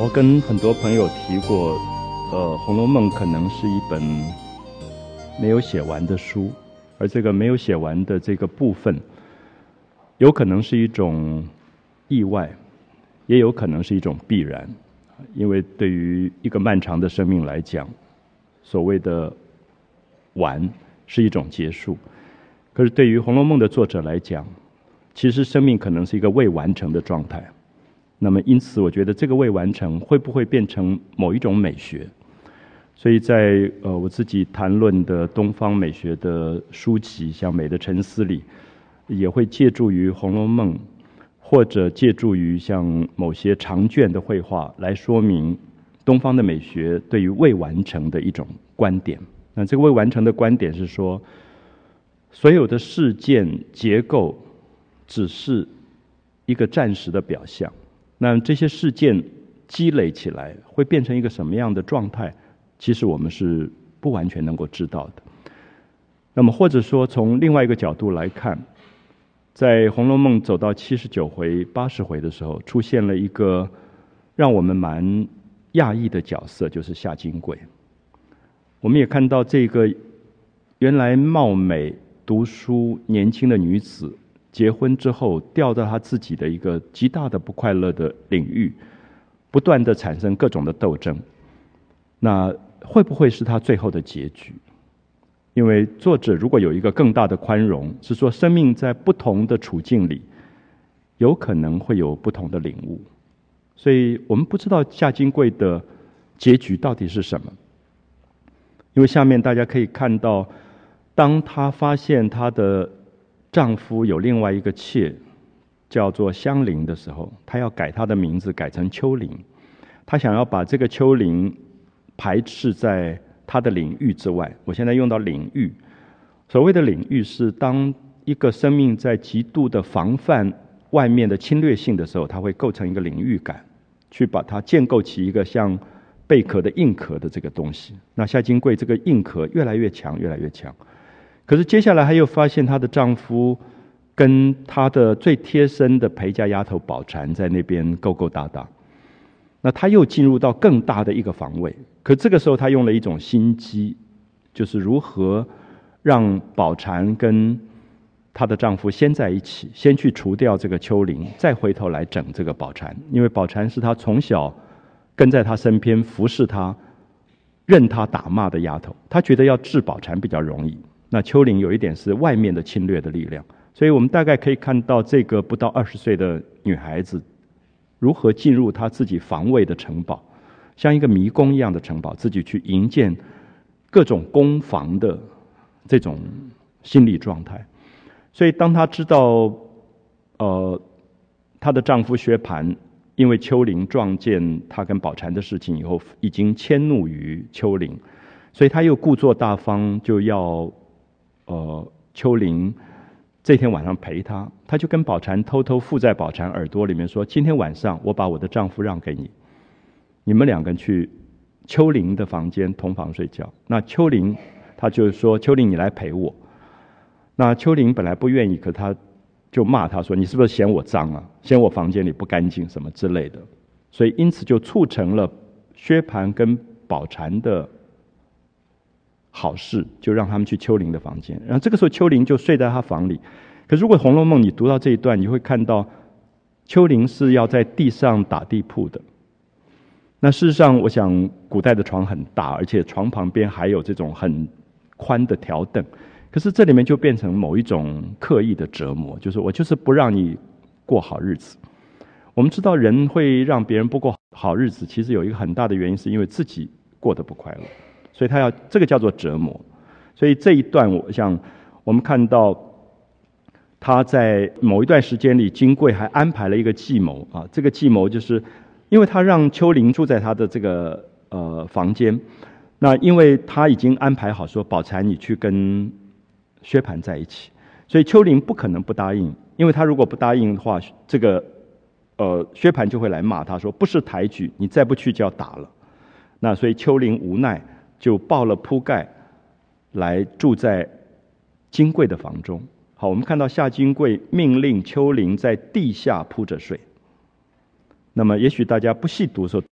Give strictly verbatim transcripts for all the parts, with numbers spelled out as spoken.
我跟很多朋友提过，呃，《红楼梦》可能是一本没有写完的书，而这个没有写完的这个部分，有可能是一种意外，也有可能是一种必然。因为对于一个漫长的生命来讲，所谓的完是一种结束，可是对于《红楼梦》的作者来讲，其实生命可能是一个未完成的状态。那么因此我觉得这个未完成会不会变成某一种美学，所以在呃我自己谈论的东方美学的书籍，像《美的沉思》里，也会借助于《红楼梦》，或者借助于像某些长卷的绘画来说明东方的美学对于未完成的一种观点。那这个未完成的观点是说，所有的事件结构只是一个暂时的表象，那这些事件积累起来会变成一个什么样的状态，其实我们是不完全能够知道的。那么或者说从另外一个角度来看，在《红楼梦》走到七十九回八十回的时候，出现了一个让我们蛮讶异的角色，就是夏金桂。我们也看到这个原来貌美读书年轻的女子，结婚之后掉到她自己的一个极大的不快乐的领域，不断的产生各种的斗争。那会不会是她最后的结局？因为作者如果有一个更大的宽容，是说生命在不同的处境里有可能会有不同的领悟，所以我们不知道夏金桂的结局到底是什么。因为下面大家可以看到，当她发现她的丈夫有另外一个妾叫做香菱的时候，她要改她的名字改成秋菱，她想要把这个秋菱排斥在她的领域之外。我现在用到领域，所谓的领域是当一个生命在极度的防范外面的侵略性的时候，它会构成一个领域感，去把它建构起一个像贝壳的硬壳的这个东西。那夏金桂这个硬壳越来越强越来越强，可是接下来她又发现她的丈夫跟她的最贴身的陪嫁丫头宝钗在那边勾勾搭搭，那她又进入到更大的一个防卫。可这个时候她用了一种心机，就是如何让宝钗跟她的丈夫先在一起，先去除掉这个秋菱，再回头来整这个宝钗。因为宝钗是她从小跟在她身边服侍她任她打骂的丫头，她觉得要治宝钗比较容易。那秋菱有一点是外面的侵略的力量，所以我们大概可以看到这个不到二十岁的女孩子如何进入她自己防卫的城堡，像一个迷宫一样的城堡，自己去营建各种攻防的这种心理状态。所以当她知道呃，她的丈夫薛蟠因为秋菱撞见她跟宝钗的事情以后，已经迁怒于秋菱，所以她又故作大方，就要呃秋菱这天晚上陪她。她就跟宝钗偷偷附在宝钗耳朵里面说，今天晚上我把我的丈夫让给你，你们两个人去秋菱的房间同房睡觉。那秋菱她就说，秋菱你来陪我。那秋菱本来不愿意，可她就骂他说，你是不是嫌我脏啊，嫌我房间里不干净什么之类的。所以因此就促成了薛蟠跟宝钗的好事，就让他们去秋菱的房间。然后这个时候秋菱就睡在他房里。可是如果《红楼梦》你读到这一段，你会看到秋菱是要在地上打地铺的。那事实上我想古代的床很大，而且床旁边还有这种很宽的条凳，可是这里面就变成某一种刻意的折磨，就是我就是不让你过好日子。我们知道人会让别人不过好日子，其实有一个很大的原因是因为自己过得不快乐，所以他要这个叫做折磨。所以这一段我想我们看到他在某一段时间里，金桂还安排了一个计谋啊，这个计谋就是因为他让秋菱住在他的这个呃房间，那因为他已经安排好说，宝钗你去跟薛蟠在一起，所以秋菱不可能不答应，因为他如果不答应的话，这个呃薛蟠就会来骂他说，不是抬举，你再不去就要打了。那所以秋菱无奈就抱了铺盖来住在金桂的房中。好，我们看到夏金桂命令秋菱在地下铺着睡。那么也许大家不细读的时候，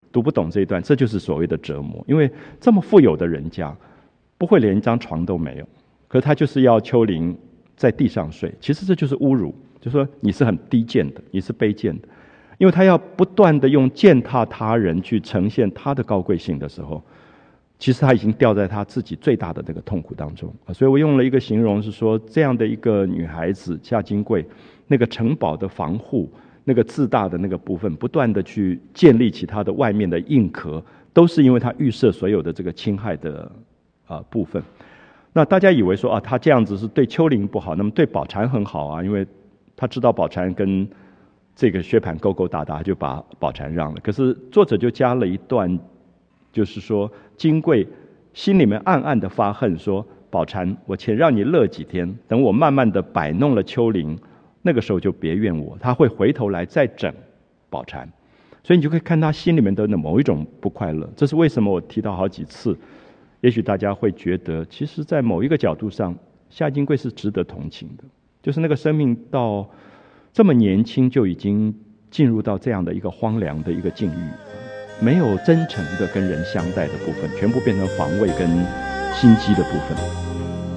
读不懂这一段，这就是所谓的折磨。因为这么富有的人家，不会连一张床都没有，可是他就是要丘陵在地上睡，其实这就是侮辱，就是说你是很低贱的，你是卑贱的。因为他要不断的用践踏他人去呈现他的高贵性的时候，其实他已经掉在他自己最大的那个痛苦当中。所以我用了一个形容是说，这样的一个女孩子夏金桂，那个城堡的防护，那个自大的那个部分，不断的去建立起她的外面的硬壳，都是因为她预设所有的这个侵害的啊部分。那大家以为说啊，她这样子是对丘陵不好，那么对宝蟾很好啊，因为她知道宝蟾跟这个薛蟠勾勾搭搭，就把宝蟾让了。可是作者就加了一段，就是说金桂心里面暗暗的发恨，说宝蟾，我且让你乐几天，等我慢慢的摆弄了丘陵，那个时候就别怨我。他会回头来再整宝蟾，所以你就可以看他心里面的某一种不快乐。这是为什么我提到好几次，也许大家会觉得，其实在某一个角度上，夏金桂是值得同情的，就是那个生命到这么年轻就已经进入到这样的一个荒凉的一个境遇，没有真诚的跟人相待的部分，全部变成防卫跟心机的部分。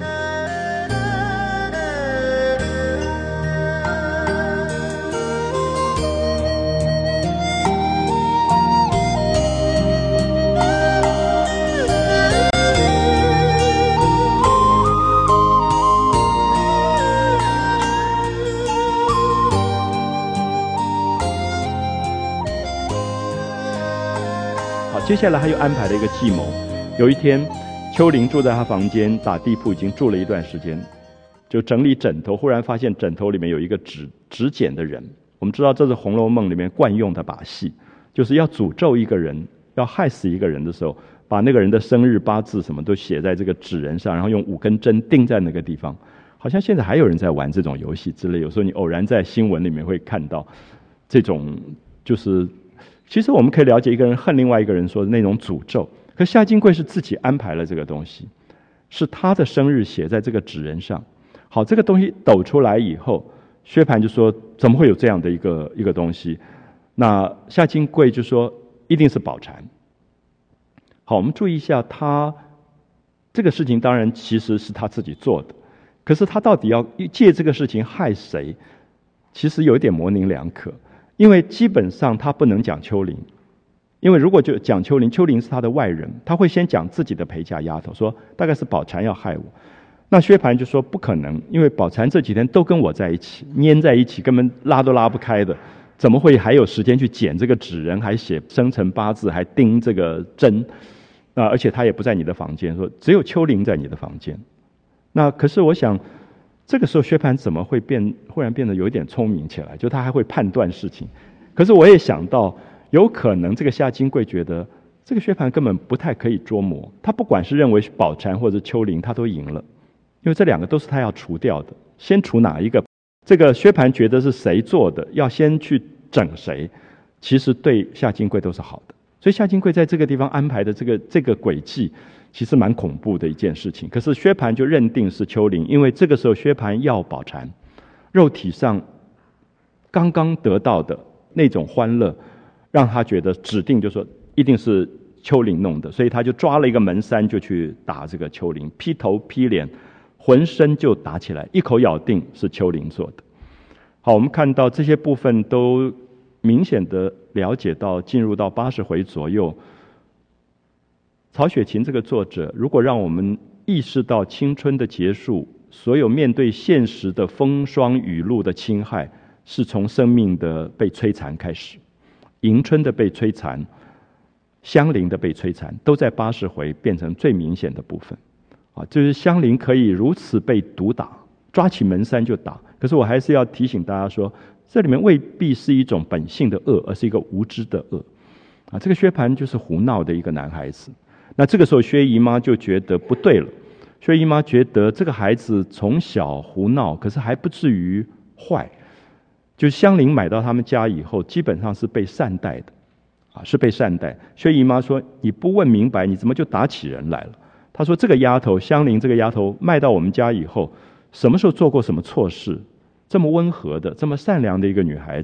接下来他又安排了一个计谋。有一天，丘陵住在他房间打地铺，已经住了一段时间，就整理枕头，忽然发现枕头里面有一个指指剪的人。我们知道这是《红楼梦》里面惯用的把戏，就是要诅咒一个人，要害死一个人的时候，把那个人的生日八字什么都写在这个纸人上，然后用五根针钉在那个地方。好像现在还有人在玩这种游戏之类，有时候你偶然在新闻里面会看到这种，就是其实我们可以了解一个人恨另外一个人说的那种诅咒，可夏金桂是自己安排了这个东西，是他的生日写在这个纸人上。好，这个东西抖出来以后，薛蟠就说怎么会有这样的一个一个东西？那夏金桂就说一定是宝蟾。好，我们注意一下，他这个事情当然其实是他自己做的，可是他到底要借这个事情害谁，其实有一点模棱两可。因为基本上他不能讲丘陵，因为如果就讲丘陵，丘陵是他的外人，他会先讲自己的陪嫁丫头，说大概是宝蟾要害我。那薛蟠就说不可能，因为宝蟾这几天都跟我在一起，粘在一起，根本拉都拉不开的，怎么会还有时间去剪这个纸人，还写生辰八字，还钉这个针？啊，而且他也不在你的房间，说只有丘陵在你的房间。那可是我想，这个时候薛蟠怎么会变，忽然变得有一点聪明起来？就他还会判断事情。可是我也想到，有可能这个夏金桂觉得这个薛蟠根本不太可以捉摸，他不管是认为宝蟾或者丘陵，他都赢了，因为这两个都是他要除掉的。先除哪一个？这个薛蟠觉得是谁做的，要先去整谁，其实对夏金桂都是好的。所以夏金桂在这个地方安排的这个这个轨迹，其实蛮恐怖的一件事情。可是薛蟠就认定是丘陵，因为这个时候薛蟠要宝蟾，肉体上刚刚得到的那种欢乐，让他觉得指定就说一定是丘陵弄的，所以他就抓了一个门山就去打这个丘陵，劈头劈脸，浑身就打起来，一口咬定是丘陵做的。好，我们看到这些部分都明显的了解到，进入到八十回左右，曹雪芹这个作者，如果让我们意识到青春的结束，所有面对现实的风霜雨露的侵害，是从生命的被摧残开始，迎春的被摧残，香菱的被摧残，都在八十回变成最明显的部分。啊，就是香菱可以如此被毒打，抓起门山就打。可是我还是要提醒大家说，这里面未必是一种本性的恶，而是一个无知的恶。啊，这个薛蟠就是胡闹的一个男孩子。那这个时候薛姨妈就觉得不对了，薛姨妈觉得这个孩子从小胡闹，可是还不至于坏。就是香菱买到他们家以后，基本上是被善待的，啊，是被善待。薛姨妈说：“你不问明白，你怎么就打起人来了？”她说：“这个丫头，香菱这个丫头卖到我们家以后，什么时候做过什么错事？这么温和的、这么善良的一个女孩子，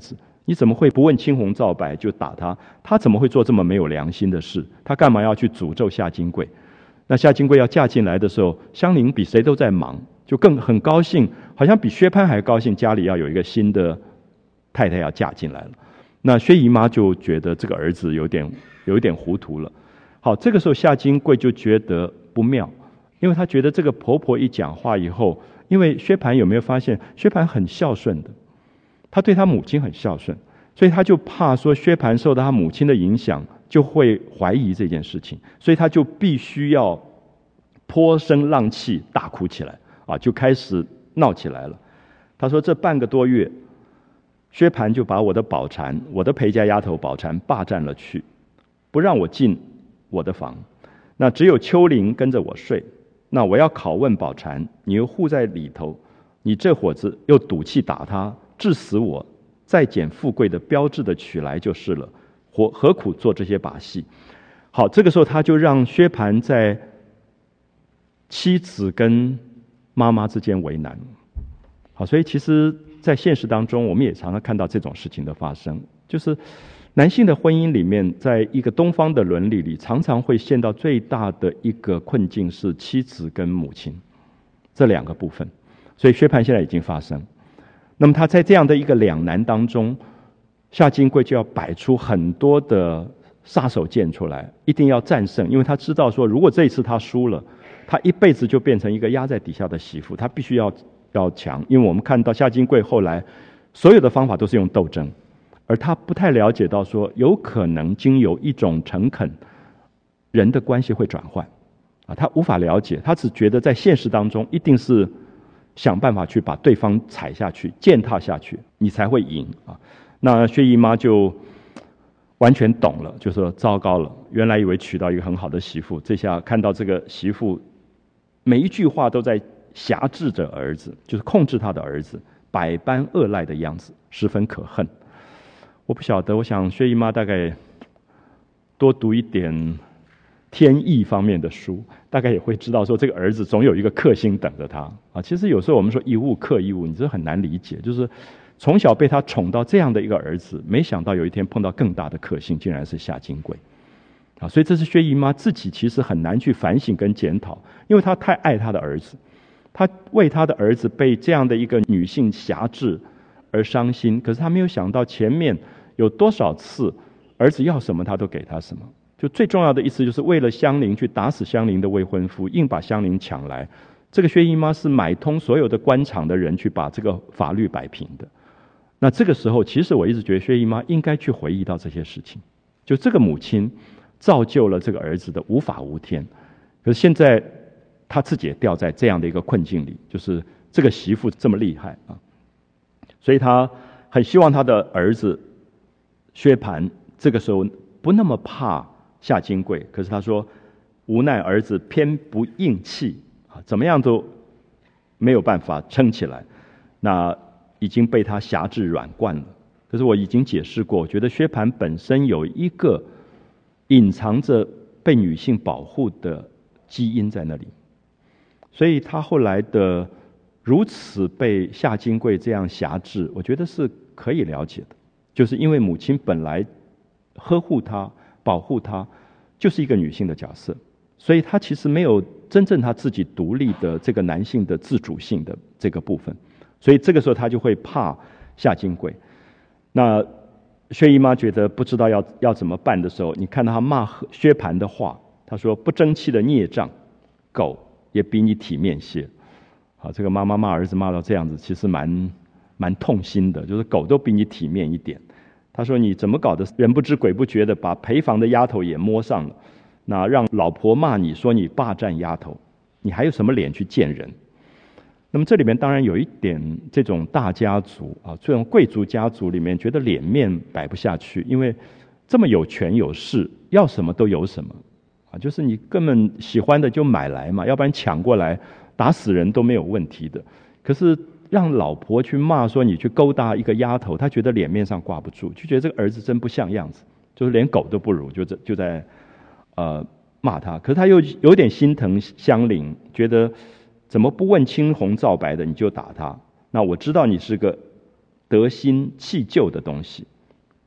你怎么会不问青红皂白就打他？他怎么会做这么没有良心的事？他干嘛要去诅咒夏金贵？那夏金贵要嫁进来的时候，香菱比谁都在忙，就更很高兴，好像比薛蟠还高兴，家里要有一个新的太太要嫁进来了。那薛姨妈就觉得这个儿子有点有一点糊涂了。好，这个时候夏金贵就觉得不妙，因为他觉得这个婆婆一讲话以后，因为薛蟠有没有发现，薛蟠很孝顺的，他对他母亲很孝顺，所以他就怕说薛蟠受到他母亲的影响，就会怀疑这件事情，所以他就必须要泼声浪气，大哭起来啊，就开始闹起来了。他说这半个多月，薛蟠就把我的宝蟾，我的陪嫁丫头宝蟾霸占了去，不让我进我的房，那只有秋玲跟着我睡。那我要拷问宝蟾，你又护在里头，你这伙子又赌气打他，致死我，再捡富贵的标志的取来就是了，何何苦做这些把戏？好，这个时候他就让薛蟠在妻子跟妈妈之间为难。好，所以其实在现实当中，我们也常常看到这种事情的发生，就是男性的婚姻里面，在一个东方的伦理里，常常会陷到最大的一个困境是妻子跟母亲这两个部分。所以薛蟠现在已经发生，那么他在这样的一个两难当中，夏金贵就要摆出很多的杀手锏出来，一定要战胜，因为他知道说，如果这一次他输了，他一辈子就变成一个压在底下的媳妇，他必须要要强。因为我们看到夏金贵后来所有的方法都是用斗争，而他不太了解到说，有可能经由一种诚恳，人的关系会转换啊，他无法了解，他只觉得在现实当中一定是想办法去把对方踩下去、践踏下去，你才会赢啊。那薛姨妈就完全懂了，就说糟糕了，原来以为娶到一个很好的媳妇，这下看到这个媳妇每一句话都在辖制着儿子，就是控制他的儿子，百般恶赖的样子，十分可恨。我不晓得，我想薛姨妈大概多读一点天意方面的书，大概也会知道说这个儿子总有一个克星等着他啊。其实有时候我们说一物克一物，你这很难理解，就是从小被他宠到这样的一个儿子，没想到有一天碰到更大的克星，竟然是夏金贵啊。所以这是薛姨妈自己其实很难去反省跟检讨，因为她太爱她的儿子，她为她的儿子被这样的一个女性辖制而伤心，可是她没有想到前面有多少次儿子要什么她都给他什么。就最重要的一次，就是为了香菱去打死香菱的未婚夫，硬把香菱抢来。这个薛姨妈是买通所有的官场的人去把这个法律摆平的。那这个时候，其实我一直觉得薛姨妈应该去回忆到这些事情，就这个母亲造就了这个儿子的无法无天，可是现在她自己也掉在这样的一个困境里，就是这个媳妇这么厉害啊，所以她很希望她的儿子薛蟠这个时候不那么怕夏金贵，可是他说无奈儿子偏不硬气啊，怎么样都没有办法撑起来，那已经被他辖制软惯了。可是我已经解释过，我觉得薛蟠本身有一个隐藏着被女性保护的基因在那里，所以他后来的如此被夏金贵这样辖制，我觉得是可以了解的，就是因为母亲本来呵护他保护他就是一个女性的角色，所以他其实没有真正他自己独立的这个男性的自主性的这个部分，所以这个时候他就会怕夏金贵。那薛姨妈觉得不知道要要怎么办的时候，你看到他骂薛蟠的话，他说不争气的孽障，狗也比你体面些。好，这个妈妈骂儿子骂到这样子，其实蛮蛮痛心的，就是狗都比你体面一点。他说你怎么搞的人不知鬼不觉的把陪房的丫头也摸上了，那让老婆骂你说你霸占丫头，你还有什么脸去见人？那么这里面当然有一点这种大家族啊，这种贵族家族里面觉得脸面摆不下去，因为这么有权有势，要什么都有什么啊，就是你根本喜欢的就买来嘛，要不然抢过来打死人都没有问题的。可是让老婆去骂说你去勾搭一个丫头，他觉得脸面上挂不住，就觉得这个儿子真不像样子，就是连狗都不如，就就在呃骂他。可是他又有点心疼香菱，觉得怎么不问青红皂白的你就打他？那我知道你是个得心弃旧的东西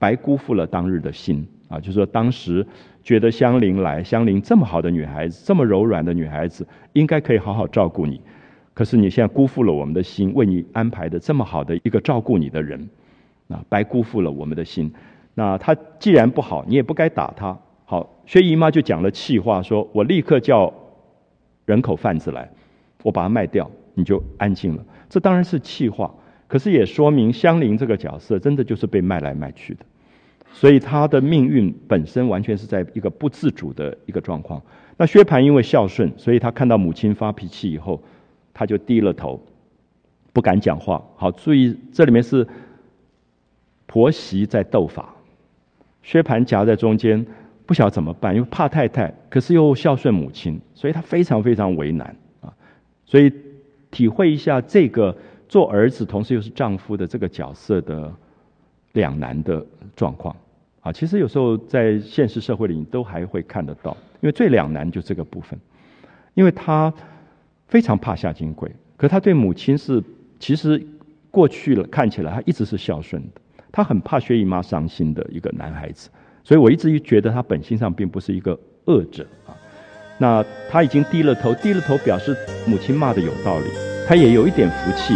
白辜负了当日的心啊，就是说当时觉得香菱来，香菱这么好的女孩子，这么柔软的女孩子，应该可以好好照顾你，可是你现在辜负了我们的心，为你安排的这么好的一个照顾你的人啊，白辜负了我们的心。那他既然不好，你也不该打他。好，薛姨妈就讲了气话，说我立刻叫人口贩子来，我把他卖掉，你就安静了。这当然是气话，可是也说明香菱这个角色真的就是被卖来卖去的，所以他的命运本身完全是在一个不自主的一个状况。那薛蟠因为孝顺，所以他看到母亲发脾气以后，他就低了头，不敢讲话。好，注意这里面是婆媳在斗法，薛蟠夹在中间，不晓得怎么办，因为怕太太，可是又孝顺母亲，所以他非常非常为难啊。所以体会一下这个做儿子同时又是丈夫的这个角色的两难的状况啊。其实有时候在现实社会里你都还会看得到，因为最两难就这个部分，因为他非常怕夏金桂，可他对母亲是其实过去了看起来他一直是孝顺的，他很怕薛姨妈伤心的一个男孩子。所以我一直觉得他本性上并不是一个恶者啊。那他已经低了头，低了头表示母亲骂的有道理，他也有一点福气。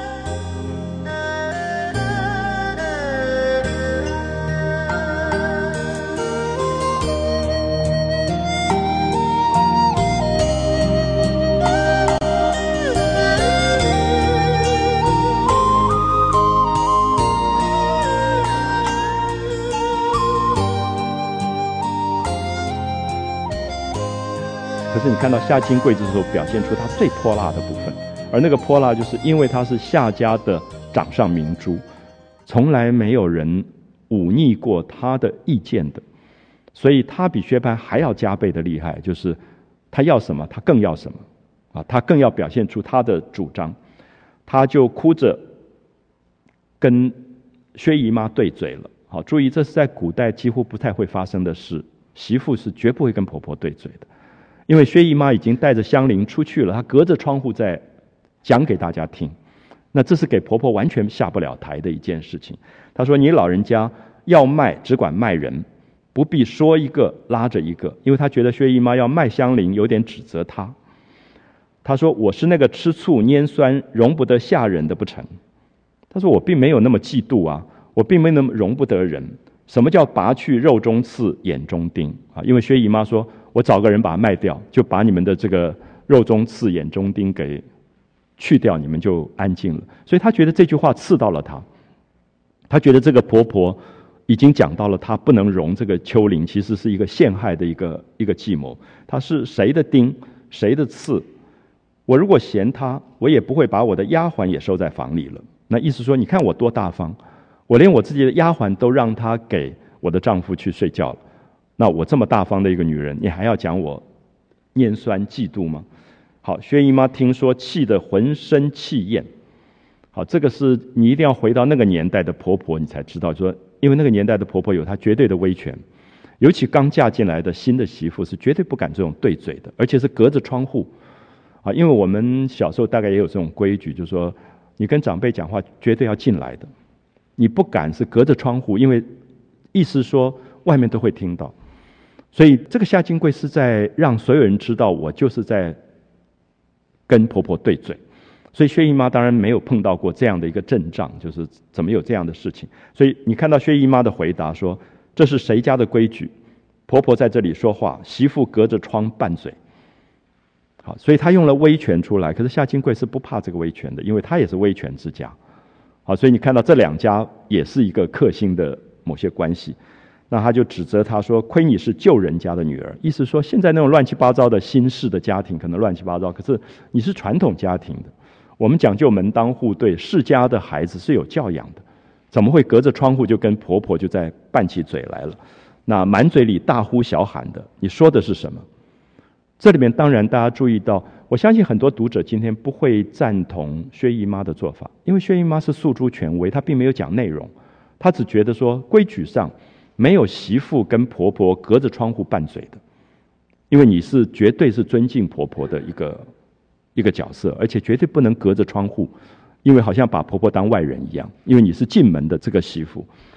可是你看到夏金桂这时候表现出他最泼辣的部分，而那个泼辣就是因为他是夏家的掌上明珠，从来没有人忤逆过他的意见的，所以他比薛蟠还要加倍的厉害，就是他要什么他更要什么啊，他更要表现出他的主张。他就哭着跟薛姨妈对嘴了。好，注意这是在古代几乎不太会发生的事，媳妇是绝不会跟婆婆对嘴的。因为薛姨妈已经带着香菱出去了，她隔着窗户在讲给大家听，那这是给婆婆完全下不了台的一件事情。她说你老人家要卖只管卖人，不必说一个拉着一个，因为她觉得薛姨妈要卖香菱有点指责她。她说我是那个吃醋拈酸容不得下人的不成。她说我并没有那么嫉妒啊，我并没有那么容不得人。什么叫拔去肉中刺眼中钉啊？因为薛姨妈说我找个人把它卖掉，就把你们的这个肉中刺眼中钉给去掉，你们就安静了。所以她觉得这句话刺到了她，她觉得这个婆婆已经讲到了她不能容这个丘陵其实是一个陷害的一个一个计谋。她是谁的钉谁的刺，我如果嫌她，我也不会把我的丫鬟也收在房里了。那意思说你看我多大方，我连我自己的丫鬟都让她给我的丈夫去睡觉了，那我这么大方的一个女人，你还要讲我拈酸嫉妒吗？好，薛姨妈听说气得浑身气焰。好，这个是你一定要回到那个年代的婆婆，你才知道说，因为那个年代的婆婆有她绝对的威权，尤其刚嫁进来的新的媳妇是绝对不敢这种对嘴的，而且是隔着窗户啊。因为我们小时候大概也有这种规矩，就是说你跟长辈讲话绝对要进来的，你不敢是隔着窗户，因为意思说外面都会听到。所以这个夏金桂是在让所有人知道我就是在跟婆婆对嘴。所以薛姨妈当然没有碰到过这样的一个阵仗，就是怎么有这样的事情。所以你看到薛姨妈的回答说，这是谁家的规矩，婆婆在这里说话，媳妇隔着窗拌嘴。好，所以她用了威权出来，可是夏金桂是不怕这个威权的，因为她也是威权之家。好，所以你看到这两家也是一个克星的某些关系。那他就指责他说，亏你是旧人家的女儿，意思说现在那种乱七八糟的新式的家庭可能乱七八糟，可是你是传统家庭的，我们讲究门当户对，世家的孩子是有教养的，怎么会隔着窗户就跟婆婆就在拌起嘴来了？那满嘴里大呼小喊的，你说的是什么？这里面当然大家注意到，我相信很多读者今天不会赞同薛姨妈的做法，因为薛姨妈是诉诸权威，她并没有讲内容，她只觉得说规矩上没有媳妇跟婆婆隔着窗户拌嘴的，因为你是绝对是尊敬婆婆的一个一个角色，而且绝对不能隔着窗户，因为好像把婆婆当外人一样，因为你是进门的这个媳妇。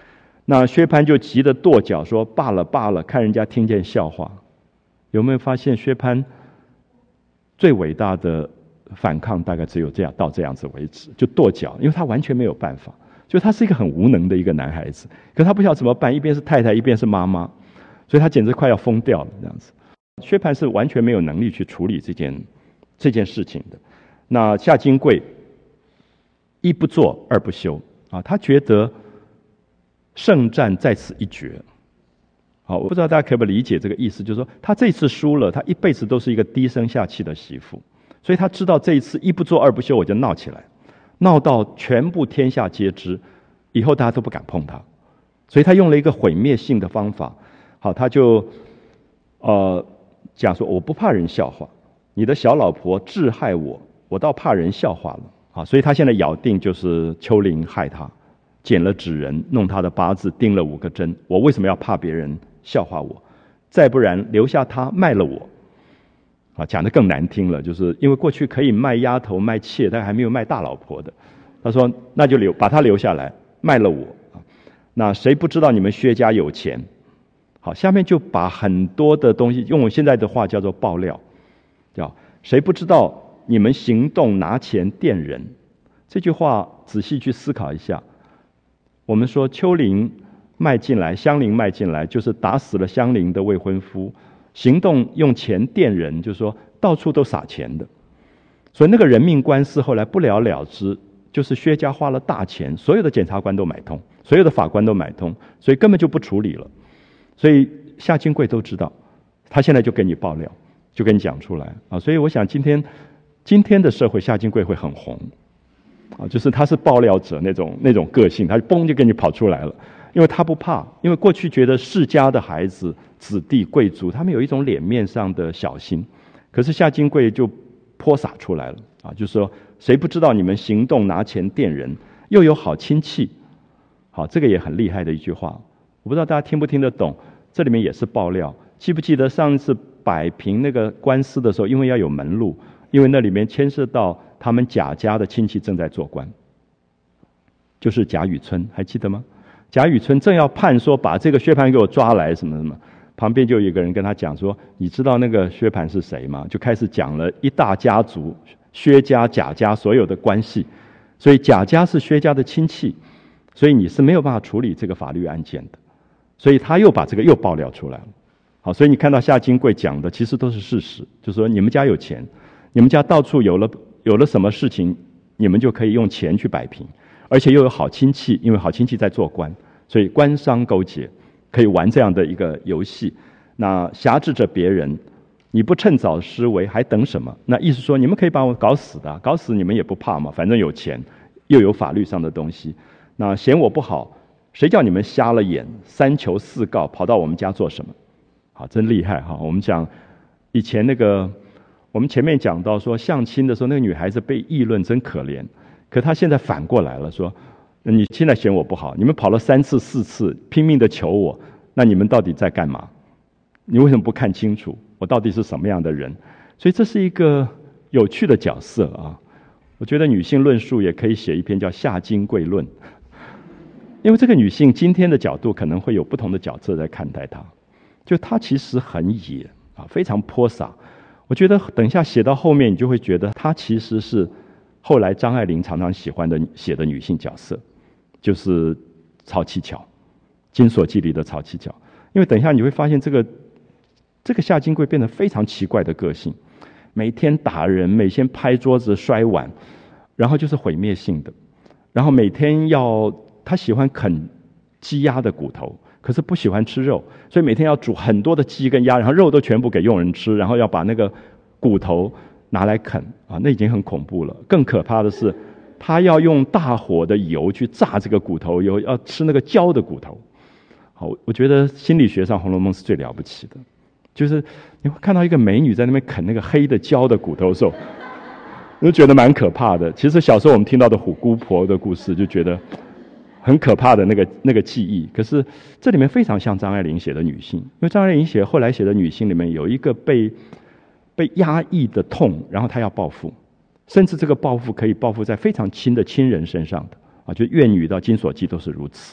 那薛蟠就急得跺脚说：“罢了罢了，看人家听见笑话。”有没有发现薛蟠最伟大的反抗大概只有这样到这样子为止，就跺脚，因为他完全没有办法，就他是一个很无能的一个男孩子，可他不晓得怎么办，一边是太太，一边是妈妈，所以他简直快要疯掉了这样子。薛蟠是完全没有能力去处理这件这件事情的。那夏金桂一不做二不休啊，他觉得胜战在此一决。好，我不知道大家可不可以理解这个意思，就是说他这次输了，他一辈子都是一个低声下气的媳妇，所以他知道这一次一不做二不休，我就闹起来，闹到全部天下皆知，以后大家都不敢碰他，所以他用了一个毁灭性的方法。好，他就呃讲说，我不怕人笑话，你的小老婆致害我，我倒怕人笑话了。好，所以他现在咬定就是丘陵害他，剪了纸人，弄他的八字，钉了五个针。我为什么要怕别人笑话我？再不然留下他卖了我。啊，讲得更难听了，就是因为过去可以卖丫头卖妾，但还没有卖大老婆的。他说那就留把他留下来，卖了我。那谁不知道你们薛家有钱？好，下面就把很多的东西用我现在的话叫做爆料，叫谁不知道你们行动拿钱垫人。这句话仔细去思考一下，我们说丘陵卖进来，香菱卖进来，就是打死了香菱的未婚夫，行动用钱垫人，就是说到处都撒钱的。所以那个人命官司后来不了了之，就是薛家花了大钱，所有的检察官都买通，所有的法官都买通，所以根本就不处理了。所以夏金桂都知道，他现在就给你爆料，就跟你讲出来啊。所以我想今天今天的社会，夏金桂会很红啊，就是他是爆料者那种那种个性，他就嘣就给你跑出来了，因为他不怕，因为过去觉得世家的孩子、子弟、贵族，他们有一种脸面上的小心，可是夏金桂就泼洒出来了啊，就是说谁不知道你们行动拿钱垫人，又有好亲戚，好，这个也很厉害的一句话。我不知道大家听不听得懂，这里面也是爆料。记不记得上次摆平那个官司的时候，因为要有门路，因为那里面牵涉到他们贾家的亲戚正在做官，就是贾雨村，还记得吗？贾雨村正要判说把这个薛蟠给我抓来什么什么，旁边就有一个人跟他讲说，你知道那个薛蟠是谁吗？就开始讲了一大家族，薛家、贾家所有的关系，所以贾家是薛家的亲戚，所以你是没有办法处理这个法律案件的。所以他又把这个又爆料出来了。好，所以你看到夏金桂讲的其实都是事实，就是说你们家有钱，你们家到处有了有了什么事情，你们就可以用钱去摆平，而且又有好亲戚，因为好亲戚在做官，所以官商勾结，可以玩这样的一个游戏。那挟制着别人，你不趁早施为，还等什么？那意思说你们可以把我搞死的，搞死你们也不怕嘛，反正有钱，又有法律上的东西。那嫌我不好，谁叫你们瞎了眼，三求四告，跑到我们家做什么？好，真厉害哈！我们讲以前那个，我们前面讲到说相亲的时候，那个女孩子被议论真可怜，可她现在反过来了，说你现在嫌我不好，你们跑了三次四次，拼命的求我，那你们到底在干嘛？你为什么不看清楚我到底是什么样的人？所以这是一个有趣的角色啊！我觉得女性论述也可以写一篇叫《夏金桂论》。因为这个女性今天的角度可能会有不同的角色在看待她，就她其实很野啊，非常泼洒。我觉得等一下写到后面，你就会觉得她其实是后来张爱玲常常喜欢的写的女性角色，就是曹七巧，《金锁记》里的曹七巧。因为等一下你会发现，这个这个夏金桂变得非常奇怪的个性，每天打人，每天拍桌子摔碗，然后就是毁灭性的，然后每天要。他喜欢啃鸡鸭的骨头，可是不喜欢吃肉，所以每天要煮很多的鸡跟鸭，然后肉都全部给佣人吃，然后要把那个骨头拿来啃啊，那已经很恐怖了。更可怕的是，他要用大火的油去炸这个骨头，油要吃那个焦的骨头。好，我觉得心理学上《红楼梦》是最了不起的，就是你会看到一个美女在那边啃那个黑的焦的骨头的时候，我就觉得蛮可怕的。其实小时候我们听到的虎姑婆的故事，就觉得很可怕的那个那个记忆，可是这里面非常像张爱玲写的女性，因为张爱玲写后来写的女性里面有一个被被压抑的痛，然后她要报复，甚至这个报复可以报复在非常亲的亲人身上的啊，就怨女到金锁记都是如此。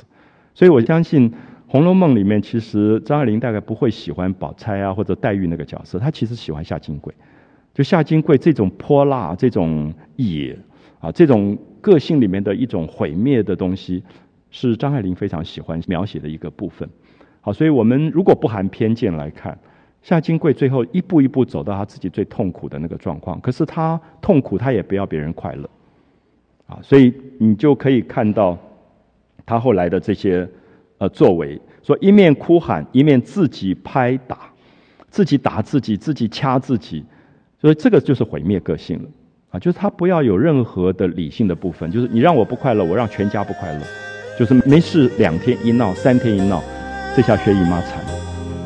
所以我相信《红楼梦》里面，其实张爱玲大概不会喜欢宝钗啊或者黛玉那个角色，她其实喜欢夏金桂。就夏金桂这种泼辣、这种野啊、这种个性里面的一种毁灭的东西，是张爱玲非常喜欢描写的一个部分。好，所以我们如果不含偏见来看，夏金桂最后一步一步走到她自己最痛苦的那个状况，可是她痛苦，她也不要别人快乐啊，所以你就可以看到她后来的这些呃作为，说一面哭喊，一面自己拍打，自己打自己，自己掐自己，所以这个就是毁灭个性了啊！就是他不要有任何的理性的部分，就是你让我不快乐，我让全家不快乐，就是没事两天一闹，三天一闹，这下薛姨妈惨了。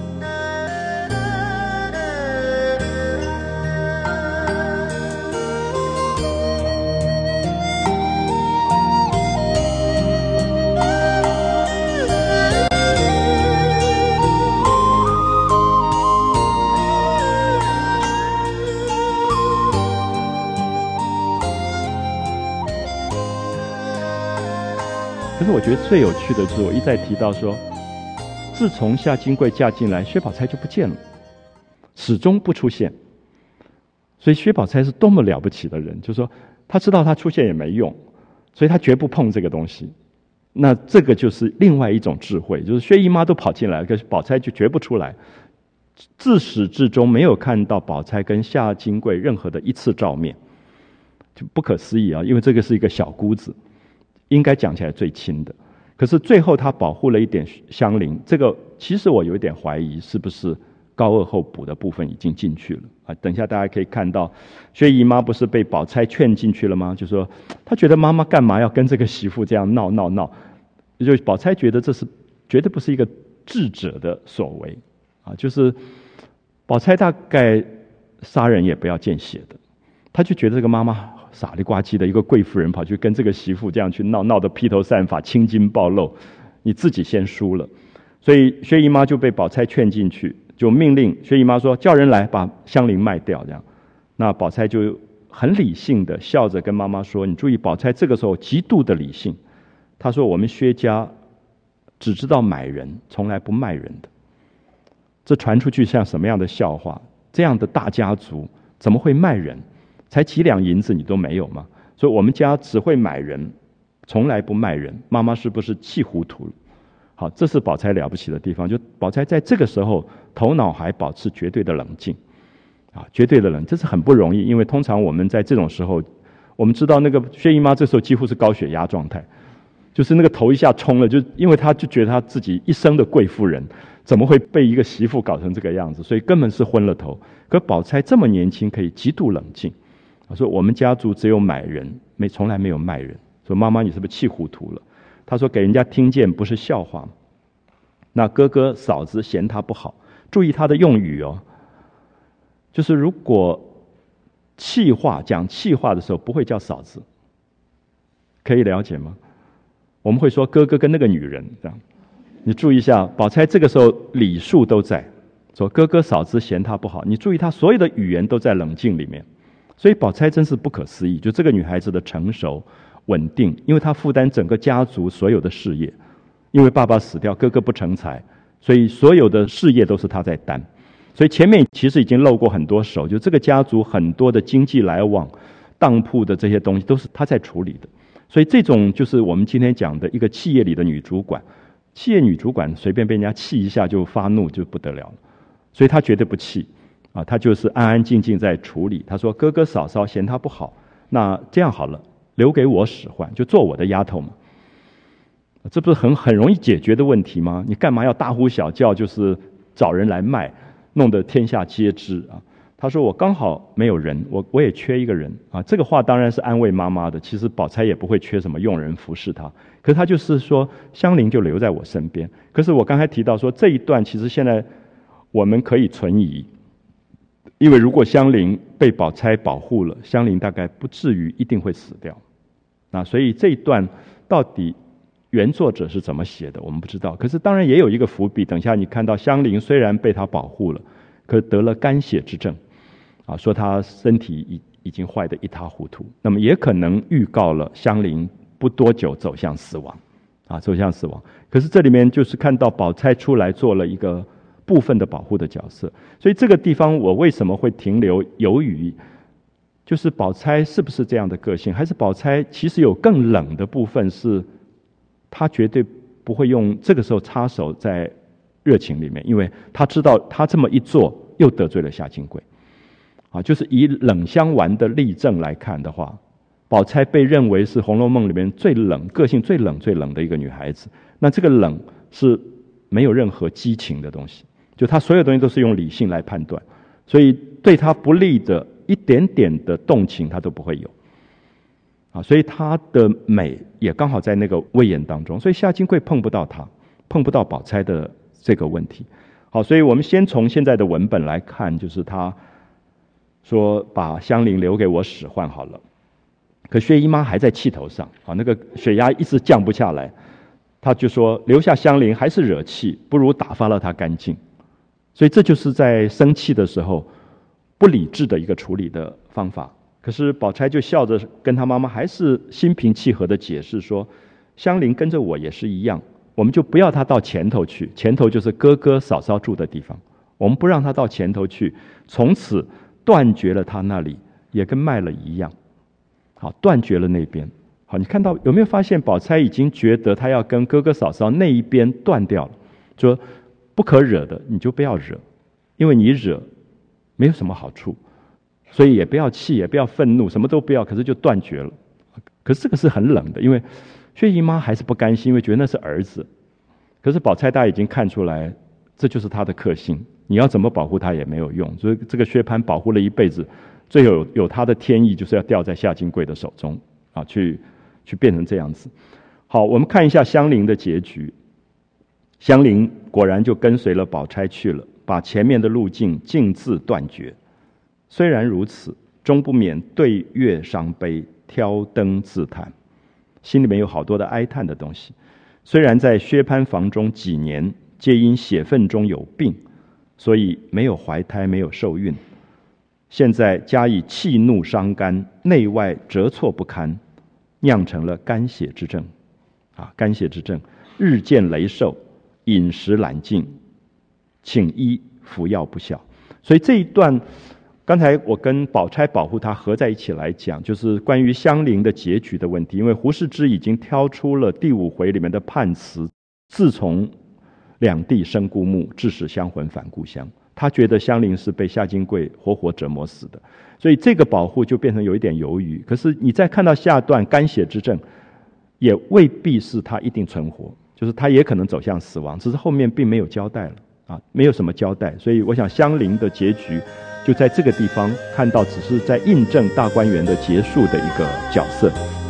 可是我觉得最有趣的就是我一再提到说，自从夏金桂嫁进来，薛宝钗就不见了，始终不出现。所以薛宝钗是多么了不起的人，就是说她知道她出现也没用，所以她绝不碰这个东西。那这个就是另外一种智慧，就是薛姨妈都跑进来了，可是宝钗就绝不出来，自始至终没有看到宝钗跟夏金桂任何的一次照面，就不可思议啊！因为这个是一个小姑子，应该讲起来最亲的，可是最后她保护了一点香菱，这个其实我有一点怀疑是不是高鹗后补的部分已经进去了啊？等一下大家可以看到，薛姨妈不是被宝钗劝进去了吗？就说她觉得妈妈干嘛要跟这个媳妇这样闹闹闹，就宝钗觉得这是绝对不是一个智者的所为啊！就是宝钗大概杀人也不要见血的，她就觉得这个妈妈傻里呱唧的一个贵妇人跑去跟这个媳妇这样去闹，闹得披头散发、青筋暴露，你自己先输了。所以薛姨妈就被宝钗劝进去，就命令薛姨妈说叫人来把香菱卖掉。这样，那宝钗就很理性的笑着跟妈妈说：“你注意，宝钗这个时候极度的理性。她说我们薛家只知道买人，从来不卖人的。这传出去像什么样的笑话？这样的大家族怎么会卖人？才几两银子你都没有吗？所以我们家只会买人，从来不卖人。妈妈是不是气糊涂了？”好，这是宝钗了不起的地方，就宝钗在这个时候头脑还保持绝对的冷静啊，绝对的冷，这是很不容易。因为通常我们在这种时候，我们知道那个薛姨妈这时候几乎是高血压状态，就是那个头一下冲了，就因为她就觉得她自己一生的贵妇人怎么会被一个媳妇搞成这个样子，所以根本是昏了头。可宝钗这么年轻，可以极度冷静。说我们家族只有买人，没从来没有卖人。说妈妈你是不是气糊涂了？他说给人家听见不是笑话吗？那哥哥嫂子嫌他不好，注意他的用语哦，就是如果气话讲气话的时候不会叫嫂子，可以了解吗？我们会说哥哥跟那个女人这样。你注意一下，宝钗这个时候礼数都在，说哥哥嫂子嫌他不好，你注意他所有的语言都在冷静里面。所以宝钗真是不可思议，就这个女孩子的成熟稳定，因为她负担整个家族所有的事业，因为爸爸死掉，哥哥不成才，所以所有的事业都是她在担。所以前面其实已经露过很多手，就这个家族很多的经济来往、当铺的这些东西都是她在处理的。所以这种就是我们今天讲的一个企业里的女主管，企业女主管随便被人家气一下就发怒就不得了了，所以她绝对不气。啊，他就是安安静静在处理。他说哥哥嫂嫂嫌他不好，那这样好了，留给我使唤，就做我的丫头嘛。这不是很很容易解决的问题吗？你干嘛要大呼小叫，就是找人来卖，弄得天下皆知啊？他说我刚好没有人，我我也缺一个人啊。这个话当然是安慰妈妈的，其实宝钗也不会缺什么佣人服侍她，可是他就是说香菱就留在我身边。可是我刚才提到说这一段其实现在我们可以存疑。因为如果香菱被宝钗保护了，香菱大概不至于一定会死掉。那所以这一段到底原作者是怎么写的，我们不知道。可是当然也有一个伏笔，等一下你看到香菱虽然被他保护了，可得了肝血之症，啊，说他身体已已经坏得一塌糊涂。那么也可能预告了香菱不多久走向死亡。 啊，走向死亡。可是这里面就是看到宝钗出来做了一个部分的保护的角色，所以这个地方我为什么会停留犹豫，就是宝钗是不是这样的个性，还是宝钗其实有更冷的部分，是她绝对不会用这个时候插手在热情里面，因为她知道她这么一做又得罪了夏金桂啊，就是以冷香丸的例证来看的话，宝钗被认为是《红楼梦》里面最冷、个性最冷、最冷的一个女孩子。那这个冷是没有任何激情的东西，就她所有东西都是用理性来判断，所以对她不利的一点点的动情她都不会有啊。所以她的美也刚好在那个威严当中，所以夏金桂碰不到她，碰不到宝钗的这个问题。好，所以我们先从现在的文本来看，就是她说把香菱留给我使唤好了，可薛姨妈还在气头上啊，那个血压一直降不下来，她就说留下香菱还是惹气，不如打发了她干净。所以这就是在生气的时候不理智的一个处理的方法。可是宝钗就笑着跟她妈妈还是心平气和的解释说，香菱跟着我也是一样，我们就不要她到前头去，前头就是哥哥嫂嫂住的地方，我们不让她到前头去，从此断绝了她那里，也跟卖了一样。好，断绝了那边。好，你看到有没有发现宝钗已经觉得她要跟哥哥嫂嫂那一边断掉了，说不可惹的你就不要惹，因为你惹没有什么好处，所以也不要气，也不要愤怒，什么都不要，可是就断绝了。可是这个是很冷的，因为薛姨妈还是不甘心，因为觉得那是儿子。可是宝钗大家已经看出来，这就是她的克星，你要怎么保护她也没有用。所以这个薛蟠保护了一辈子，最后有有他的天意，就是要掉在夏金桂的手中啊，去去变成这样子。好，我们看一下香菱的结局。香菱果然就跟随了宝钗去了，把前面的路径径自断绝。虽然如此，终不免对月伤悲，挑灯自叹，心里面有好多的哀叹的东西。虽然在薛蟠房中几年，皆因血分中有病，所以没有怀胎，没有受孕。现在加以气怒伤肝，内外折挫不堪，酿成了肝血之症啊，肝血之症，日渐羸瘦，饮食懒进，请医服药不效。所以这一段刚才我跟宝钗保护她合在一起来讲，就是关于香菱的结局的问题。因为胡适之已经挑出了第五回里面的判词，自从两地生故墓，致使香魂返故乡。他觉得香菱是被夏金桂活活折磨死的，所以这个保护就变成有一点犹豫。可是你再看到下段肝血之症，也未必是他一定存活，就是他也可能走向死亡，只是后面并没有交代了啊，没有什么交代。所以我想香菱的结局就在这个地方看到，只是在印证大观园的结束的一个角色。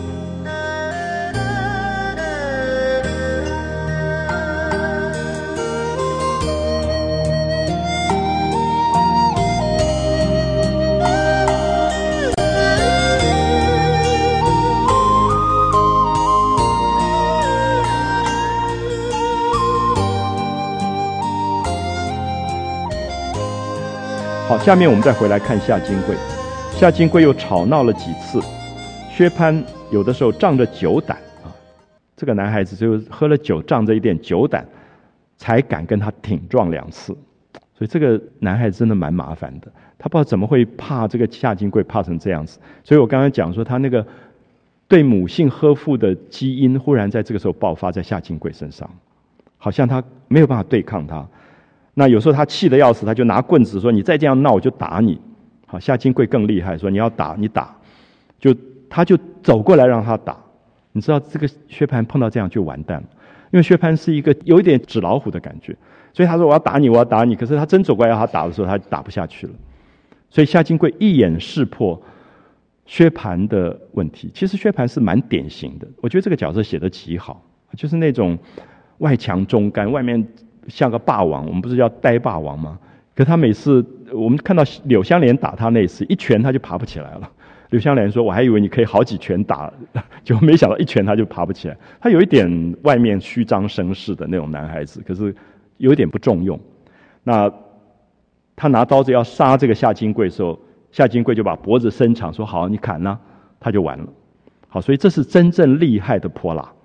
好，下面我们再回来看夏金桂。夏金桂又吵闹了几次，薛蟠有的时候仗着酒胆啊，这个男孩子就喝了酒，仗着一点酒胆，才敢跟他挺撞两次。所以这个男孩子真的蛮麻烦的，他不知道怎么会怕这个夏金桂怕成这样子。所以我刚刚讲说，他那个对母性呵护的基因，忽然在这个时候爆发在夏金桂身上，好像他没有办法对抗他。那有时候他气得要死，他就拿棍子说：“你再这样闹，我就打你。”好，夏金桂更厉害，说：“你要打，你打。”就他就走过来让他打。你知道这个薛蟠碰到这样就完蛋了，因为薛蟠是一个有一点纸老虎的感觉，所以他说：“我要打你，我要打你。”可是他真走过来要他打的时候，他打不下去了。所以夏金桂一眼识破薛蟠的问题。其实薛蟠是蛮典型的，我觉得这个角色写得极好，就是那种外强中干，外面像个霸王，我们不是叫呆霸王吗？可他每次我们看到柳湘莲打他那一次，一拳他就爬不起来了。柳湘莲说：“我还以为你可以好几拳打，就没想到一拳他就爬不起来。”他有一点外面虚张声势的那种男孩子，可是有一点不中用。那他拿刀子要杀这个夏金桂的时候，夏金桂就把脖子伸长，说：“好，你砍啊！”他就完了。好，所以这是真正厉害的泼辣。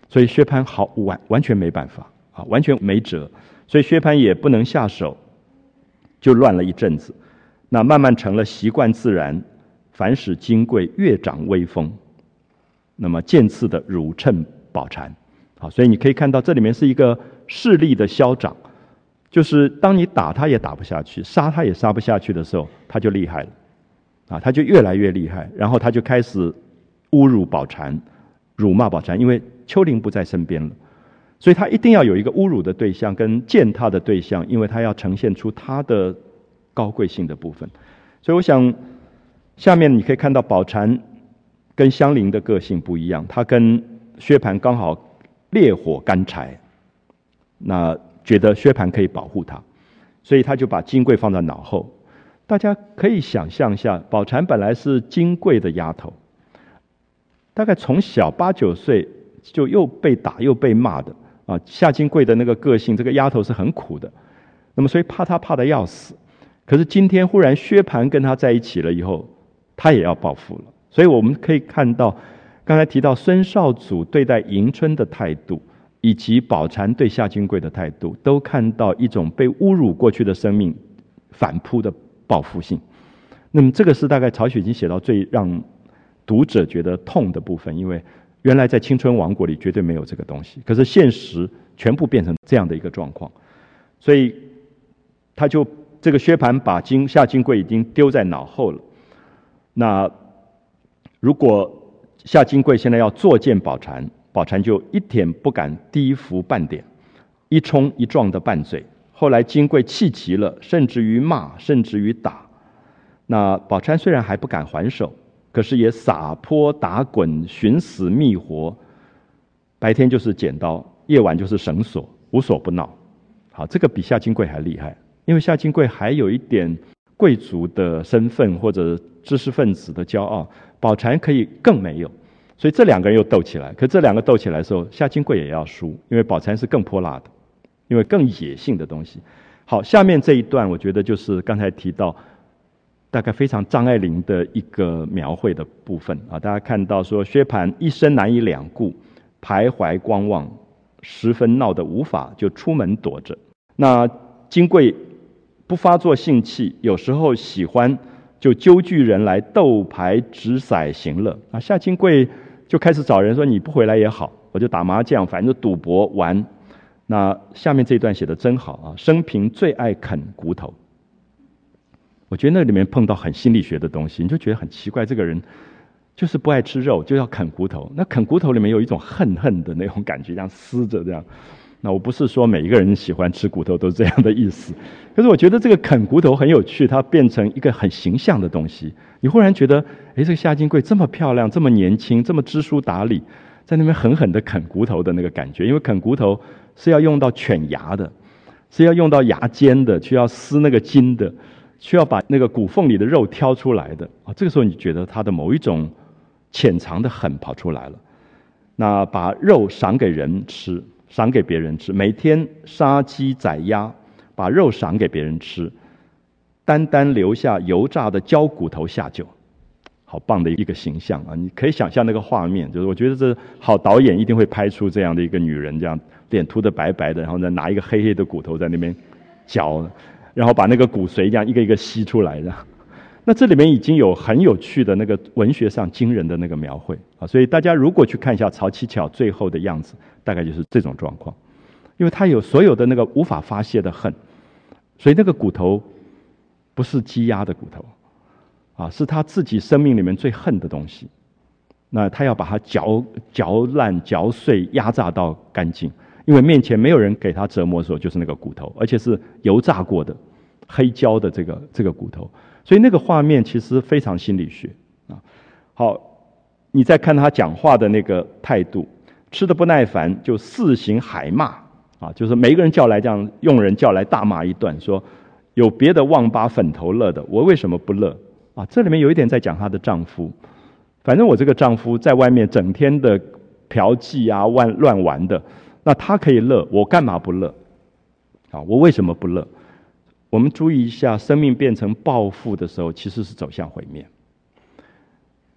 所以薛蟠好完完全没办法啊，完全没辙，所以薛蟠也不能下手，就乱了一阵子。那慢慢成了习惯自然，反使金贵越长威风，那么渐次的辱称宝蟾。好，所以你可以看到这里面是一个势力的消长，就是当你打他也打不下去，杀他也杀不下去的时候，他就厉害了啊，他就越来越厉害，然后他就开始侮辱宝蟾，辱骂宝蟾，因为丘陵不在身边了，所以他一定要有一个侮辱的对象跟践踏的对象，因为他要呈现出他的高贵性的部分。所以我想下面你可以看到宝蟾跟香菱的个性不一样，他跟薛蟠刚好烈火干柴，那觉得薛蟠可以保护他，所以他就把金贵放在脑后。大家可以想象一下，宝蟾本来是金贵的丫头，大概从小八九岁就又被打又被骂的啊，夏金贵的那个个性，这个丫头是很苦的，那么所以怕她怕得要死。可是今天忽然薛蟠跟她在一起了以后，她也要报复了。所以我们可以看到刚才提到孙绍祖对待迎春的态度，以及宝蟾对夏金贵的态度，都看到一种被侮辱过去的生命反扑的报复性。那么这个是大概曹雪芹写到最让读者觉得痛的部分，因为原来在青春王国里绝对没有这个东西，可是现实全部变成这样的一个状况，所以他就这个薛蟠把金夏金贵已经丢在脑后了。那如果夏金贵现在要作践宝蟾，宝蟾就一点不敢低伏半点，一冲一撞的拌嘴。后来金贵气急了，甚至于骂，甚至于打。那宝钗虽然还不敢还手，可是也撒泼打滚，寻死觅活，白天就是剪刀，夜晚就是绳索，无所不闹。好，这个比夏金贵还厉害，因为夏金贵还有一点贵族的身份或者知识分子的骄傲，宝钗可以更没有，所以这两个人又斗起来。可这两个斗起来的时候，夏金贵也要输，因为宝钗是更泼辣的，因为更野性的东西。好，下面这一段我觉得就是刚才提到大概非常张爱玲的一个描绘的部分啊，大家看到说薛蟠一生难以两顾，徘徊观望，十分闹得无法，就出门躲着。那金贵不发作性气，有时候喜欢就揪聚人来斗牌掷骰行乐啊。夏金贵就开始找人说，你不回来也好，我就打麻将，反正赌博玩。那下面这一段写得真好啊，生平最爱啃骨头。我觉得那里面碰到很心理学的东西，你就觉得很奇怪，这个人就是不爱吃肉，就要啃骨头。那啃骨头里面有一种恨恨的那种感觉，这样撕着这样。那我不是说每一个人喜欢吃骨头都是这样的意思，可是我觉得这个啃骨头很有趣，它变成一个很形象的东西。你忽然觉得，哎，这个夏金贵这么漂亮，这么年轻，这么知书达理，在那边狠狠的啃骨头的那个感觉，因为啃骨头是要用到犬牙的，是要用到牙尖的，需要撕那个筋的，需要把那个骨缝里的肉挑出来的啊。这个时候你觉得他的某一种潜藏的狠跑出来了。那把肉赏给人吃，赏给别人吃，每天杀鸡宰鸭，把肉赏给别人吃，单单留下油炸的焦骨头下酒。好棒的一个形象啊！你可以想象那个画面，就是我觉得这好导演一定会拍出这样的一个女人，这样脸涂得白白的，然后再拿一个黑黑的骨头在那边嚼，然后把那个骨髓这样一个一个吸出来的。那这里面已经有很有趣的那个文学上惊人的那个描绘啊！所以大家如果去看一下曹七巧最后的样子，大概就是这种状况，因为他有所有的那个无法发泄的恨，所以那个骨头不是鸡鸭的骨头。啊，是他自己生命里面最恨的东西，那他要把它嚼嚼烂、嚼碎、压榨到干净，因为面前没有人给他折磨的时候，就是那个骨头，而且是油炸过的、黑焦的这个这个骨头，所以那个画面其实非常心理学啊。好，你再看他讲话的那个态度，吃得不耐烦就四行海骂啊，就是每一个人叫来这样，用人叫来大骂一段，说有别的旺八粉头乐的，我为什么不乐？啊，这里面有一点在讲她的丈夫，反正我这个丈夫在外面整天的嫖妓啊、乱乱玩的，那他可以乐，我干嘛不乐？啊，我为什么不乐？我们注意一下，生命变成报复的时候，其实是走向毁灭。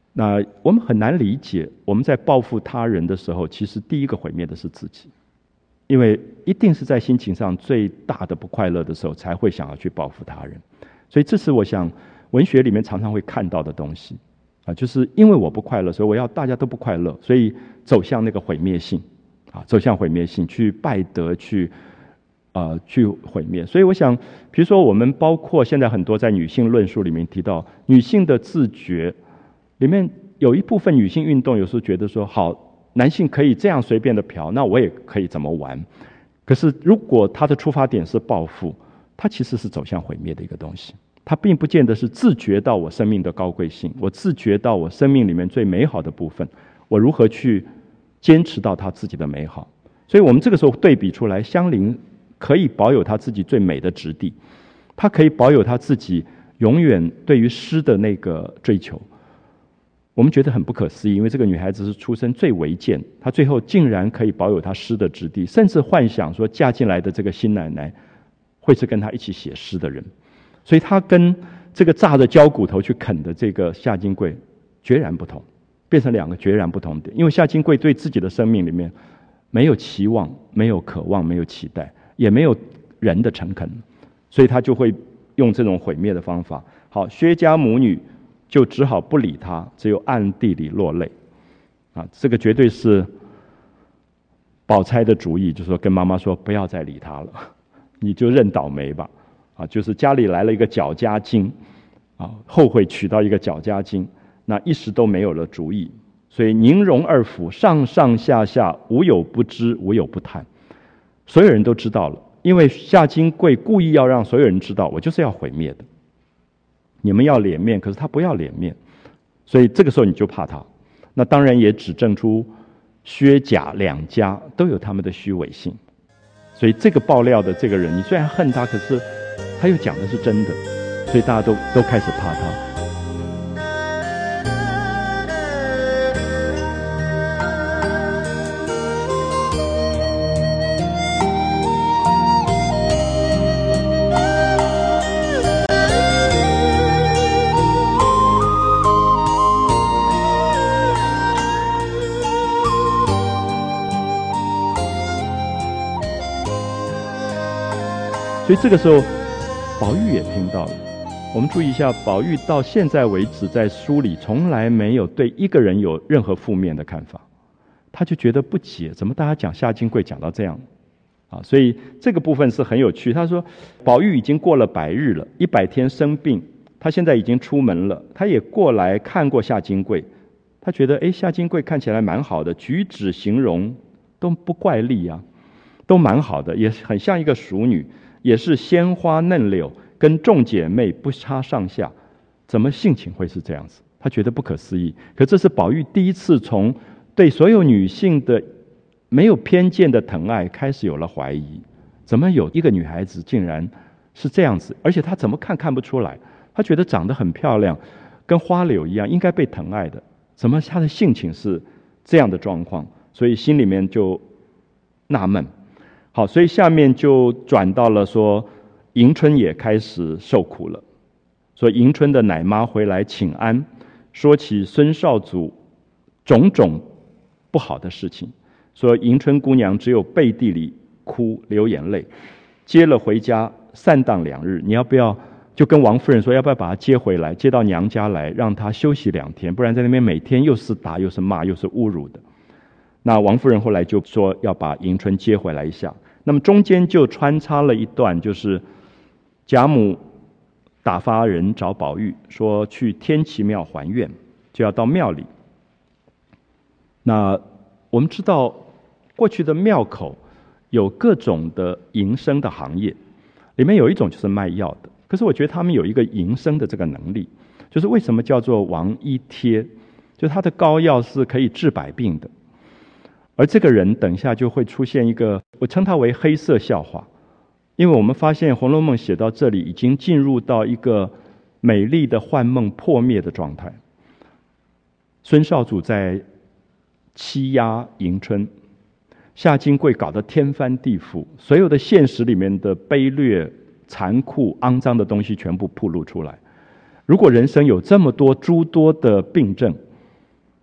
那我们很难理解，我们在报复他人的时候，其实第一个毁灭的是自己，因为一定是在心情上最大的不快乐的时候，才会想要去报复他人。所以这是我想文学里面常常会看到的东西啊，就是因为我不快乐，所以我要大家都不快乐，所以走向那个毁灭性啊，走向毁灭性，去败德，去呃去毁灭。所以我想，比如说我们包括现在很多在女性论述里面提到女性的自觉，里面有一部分女性运动有时候觉得说，好，男性可以这样随便的嫖，那我也可以怎么玩。可是如果他的出发点是报复，他其实是走向毁灭的一个东西。他并不见得是自觉到我生命的高贵性，我自觉到我生命里面最美好的部分，我如何去坚持到他自己的美好。所以我们这个时候对比出来，香菱可以保有他自己最美的质地，他可以保有他自己永远对于诗的那个追求。我们觉得很不可思议，因为这个女孩子是出身最微贱，她最后竟然可以保有她诗的质地，甚至幻想说嫁进来的这个新奶奶会是跟她一起写诗的人。所以她跟这个炸着焦骨头去啃的这个夏金桂决然不同，变成两个决然不同的。因为夏金桂对自己的生命里面没有期望，没有渴望，没有期待，也没有人的诚恳，所以她就会用这种毁灭的方法。好，薛家母女就只好不理他，只有暗地里落泪啊！这个绝对是宝钗的主意，就是说跟妈妈说不要再理他了，你就认倒霉吧啊！就是家里来了一个搅家精啊，后悔娶到一个搅家精，那一时都没有了主意，所以宁荣二府上上下下无有不知，无有不叹，所有人都知道了，因为夏金桂故意要让所有人知道，我就是要毁灭的。你们要脸面，可是他不要脸面，所以这个时候你就怕他。那当然也指证出薛贾两家都有他们的虚伪性，所以这个爆料的这个人，你虽然恨他，可是他又讲的是真的，所以大家都都开始怕他。所以这个时候宝玉也听到了。我们注意一下，宝玉到现在为止在书里从来没有对一个人有任何负面的看法，他就觉得不解，怎么大家讲夏金桂讲到这样啊？所以这个部分是很有趣。他说宝玉已经过了百日了，一百天生病，他现在已经出门了，他也过来看过夏金桂，他觉得哎，夏金桂看起来蛮好的，举止形容都不怪丽啊，都蛮好的，也很像一个淑女，也是鲜花嫩柳，跟众姐妹不差上下，怎么性情会是这样子？他觉得不可思议。可这是宝玉第一次从对所有女性的没有偏见的疼爱开始有了怀疑，怎么有一个女孩子竟然是这样子？而且她怎么看看不出来？她觉得长得很漂亮，跟花柳一样，应该被疼爱的，怎么她的性情是这样的状况？所以心里面就纳闷。好，所以下面就转到了说迎春也开始受苦了。说迎春的奶妈回来请安，说起孙少祖种种不好的事情，说迎春姑娘只有背地里哭流眼泪，接了回家散荡两日，你要不要就跟王夫人说，要不要把她接回来，接到娘家来，让她休息两天，不然在那边每天又是打又是骂又是侮辱的。那王夫人后来就说要把迎春接回来一下，那么中间就穿插了一段，就是贾母打发人找宝玉，说去天齐庙还愿，就要到庙里。那我们知道过去的庙口有各种的营生的行业，里面有一种就是卖药的，可是我觉得他们有一个营生的这个能力，就是为什么叫做王医贴，就他的膏药是可以治百病的。而这个人等一下就会出现一个，我称他为黑色笑话，因为我们发现《红楼梦》写到这里已经进入到一个美丽的幻梦破灭的状态。孙少主在欺压迎春，夏金桂搞得天翻地覆，所有的现实里面的卑劣、残酷、肮脏的东西全部暴露出来。如果人生有这么多诸多的病症，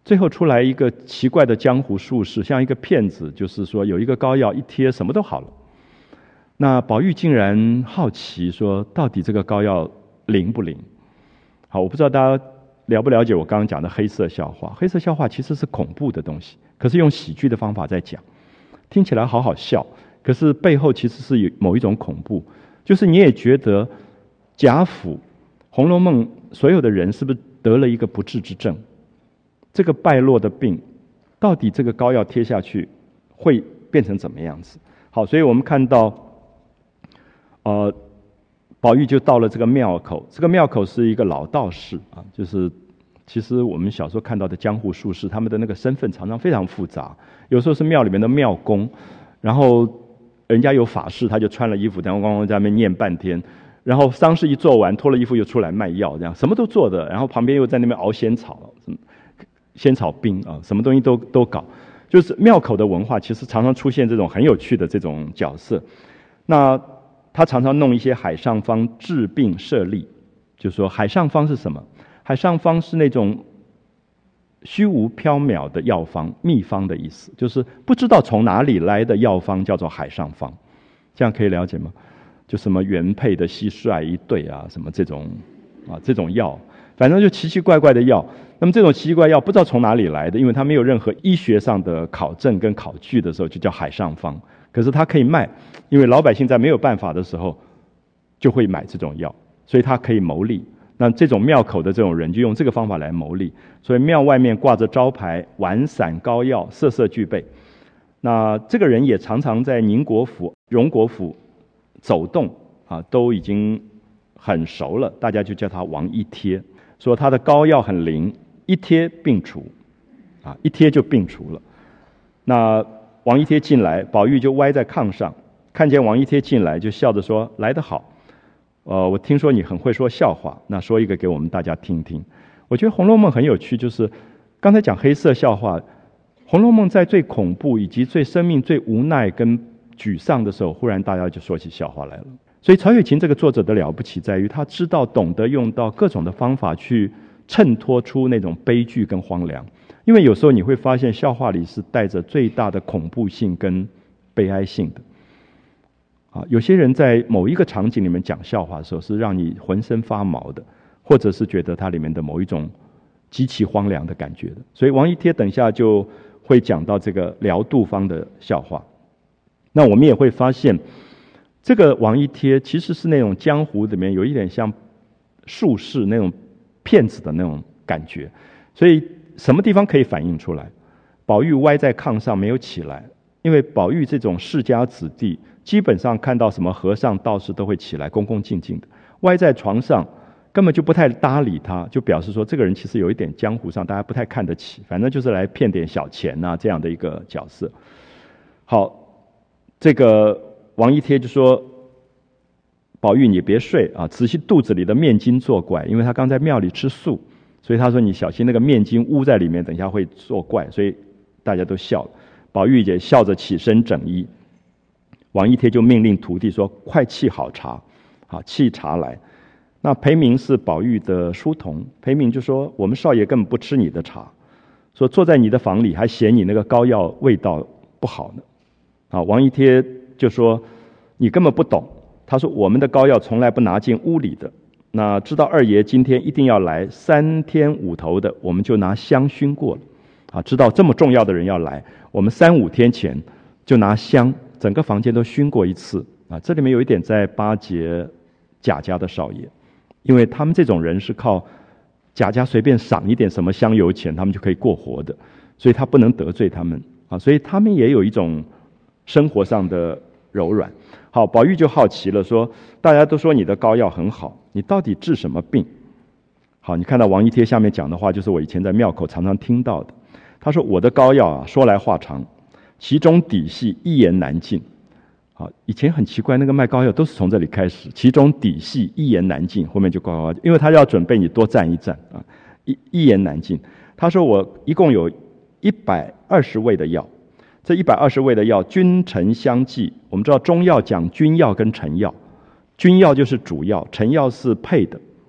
最后出来一个奇怪的江湖术士，像一个骗子，就是说有一个膏药一贴什么都好了。那宝玉竟然好奇说，到底这个膏药灵不灵？好，我不知道大家了不了解我刚刚讲的黑色笑话。黑色笑话其实是恐怖的东西，可是用喜剧的方法在讲，听起来好好笑，可是背后其实是有某一种恐怖。就是你也觉得贾府《红楼梦》所有的人是不是得了一个不治之症？这个败落的病，到底这个膏药贴下去会变成怎么样子？好，所以我们看到，呃，宝玉就到了这个庙口。这个庙口是一个老道士啊，就是其实我们小时候看到的江湖术士，他们的那个身份常常非常复杂。有时候是庙里面的庙公，然后人家有法事，他就穿了衣服，然后咣咣在那边念半天。然后丧事一做完，脱了衣服又出来卖药，这样什么都做的。然后旁边又在那边熬仙草，仙草冰啊，什么东西都都搞。就是庙口的文化，其实常常出现这种很有趣的这种角色。那他常常弄一些海上方治病设立，就是说海上方是什么？海上方是那种虚无缥缈的药方，秘方的意思，就是不知道从哪里来的药方叫做海上方。这样可以了解吗？就什么原配的蟋蟀一对啊，什么这种啊这种药，反正就奇奇怪怪的药。那么这种奇奇怪药不知道从哪里来的，因为它没有任何医学上的考证跟考据的时候，就叫海上方。可是它可以卖，因为老百姓在没有办法的时候就会买这种药，所以它可以牟利。那这种庙口的这种人就用这个方法来牟利，所以庙外面挂着招牌，丸散膏药，色色俱备。那这个人也常常在宁国府、荣国府走动啊，都已经很熟了，大家就叫他王一贴，说他的膏药很灵，一贴病除，啊，一贴就病除了。那王一贴进来，宝玉就歪在炕上，看见王一贴进来，就笑着说：“来得好，呃，我听说你很会说笑话，那说一个给我们大家听听。”我觉得《红楼梦》很有趣，就是刚才讲黑色笑话，《红楼梦》在最恐怖以及最生命最无奈跟沮丧的时候，忽然大家就说起笑话来了。所以曹雪芹这个作者的了不起在于，他知道懂得用到各种的方法去衬托出那种悲剧跟荒凉。因为有时候你会发现，笑话里是带着最大的恐怖性跟悲哀性的。啊，有些人在某一个场景里面讲笑话的时候，是让你浑身发毛的，或者是觉得它里面的某一种极其荒凉的感觉的。所以王一贴等一下就会讲到这个聊杜方的笑话。那我们也会发现，这个王一贴其实是那种江湖里面有一点像术士那种骗子的那种感觉。所以什么地方可以反映出来？宝玉歪在炕上没有起来，因为宝玉这种世家子弟，基本上看到什么和尚道士都会起来恭恭敬敬的，歪在床上根本就不太搭理他，就表示说这个人其实有一点江湖上大家不太看得起，反正就是来骗点小钱啊这样的一个角色。好，这个王一贴就说：“宝玉你别睡啊，仔细肚子里的面筋作怪，因为他刚在庙里吃素，所以他说你小心那个面筋污在里面，等一下会作怪。”所以大家都笑了。宝玉也笑着起身整衣。王一贴就命令徒弟说：“快沏好茶，好沏茶来。”那裴明是宝玉的书童，裴明就说：“我们少爷根本不吃你的茶，说坐在你的房里还嫌你那个膏药味道不好呢。”啊，王一贴就说：“你根本不懂。”他说：“我们的膏药从来不拿进屋里的，那知道二爷今天一定要来三天五头的，我们就拿香熏过了。啊，知道这么重要的人要来，我们三五天前就拿香整个房间都熏过一次。啊，这里面有一点在巴结贾家的少爷，因为他们这种人是靠贾家随便赏一点什么香油钱，他们就可以过活的，所以他不能得罪他们啊，所以他们也有一种生活上的柔软。好，宝玉就好奇了，说：“大家都说你的膏药很好，你到底治什么病？”好，你看到王一贴下面讲的话，就是我以前在庙口常常听到的。他说：“我的膏药啊，说来话长，其中底细一言难尽。”好，以前很奇怪，那个卖膏药都是从这里开始，其中底细一言难尽，后面就呱呱呱，因为他要准备你多站一站啊，一一言难尽。他说：“我一共有一百二十味的药。”这一百二十味的药，君臣相济。我们知道中药讲君药跟臣药，君药就是主药，臣药是配的，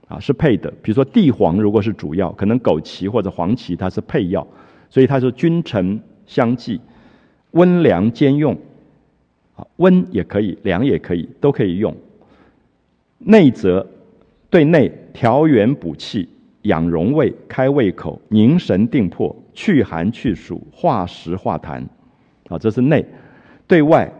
啊，是配的。比如说地黄如果是主药，可能枸杞或者黄芪它是配药，所以它说君臣相济，温凉兼用。啊，温也可以，凉也可以，都可以用。内则对内调元补气，养荣胃，开胃口，凝神定魄，去寒去暑，化食化痰。啊，这是内。对外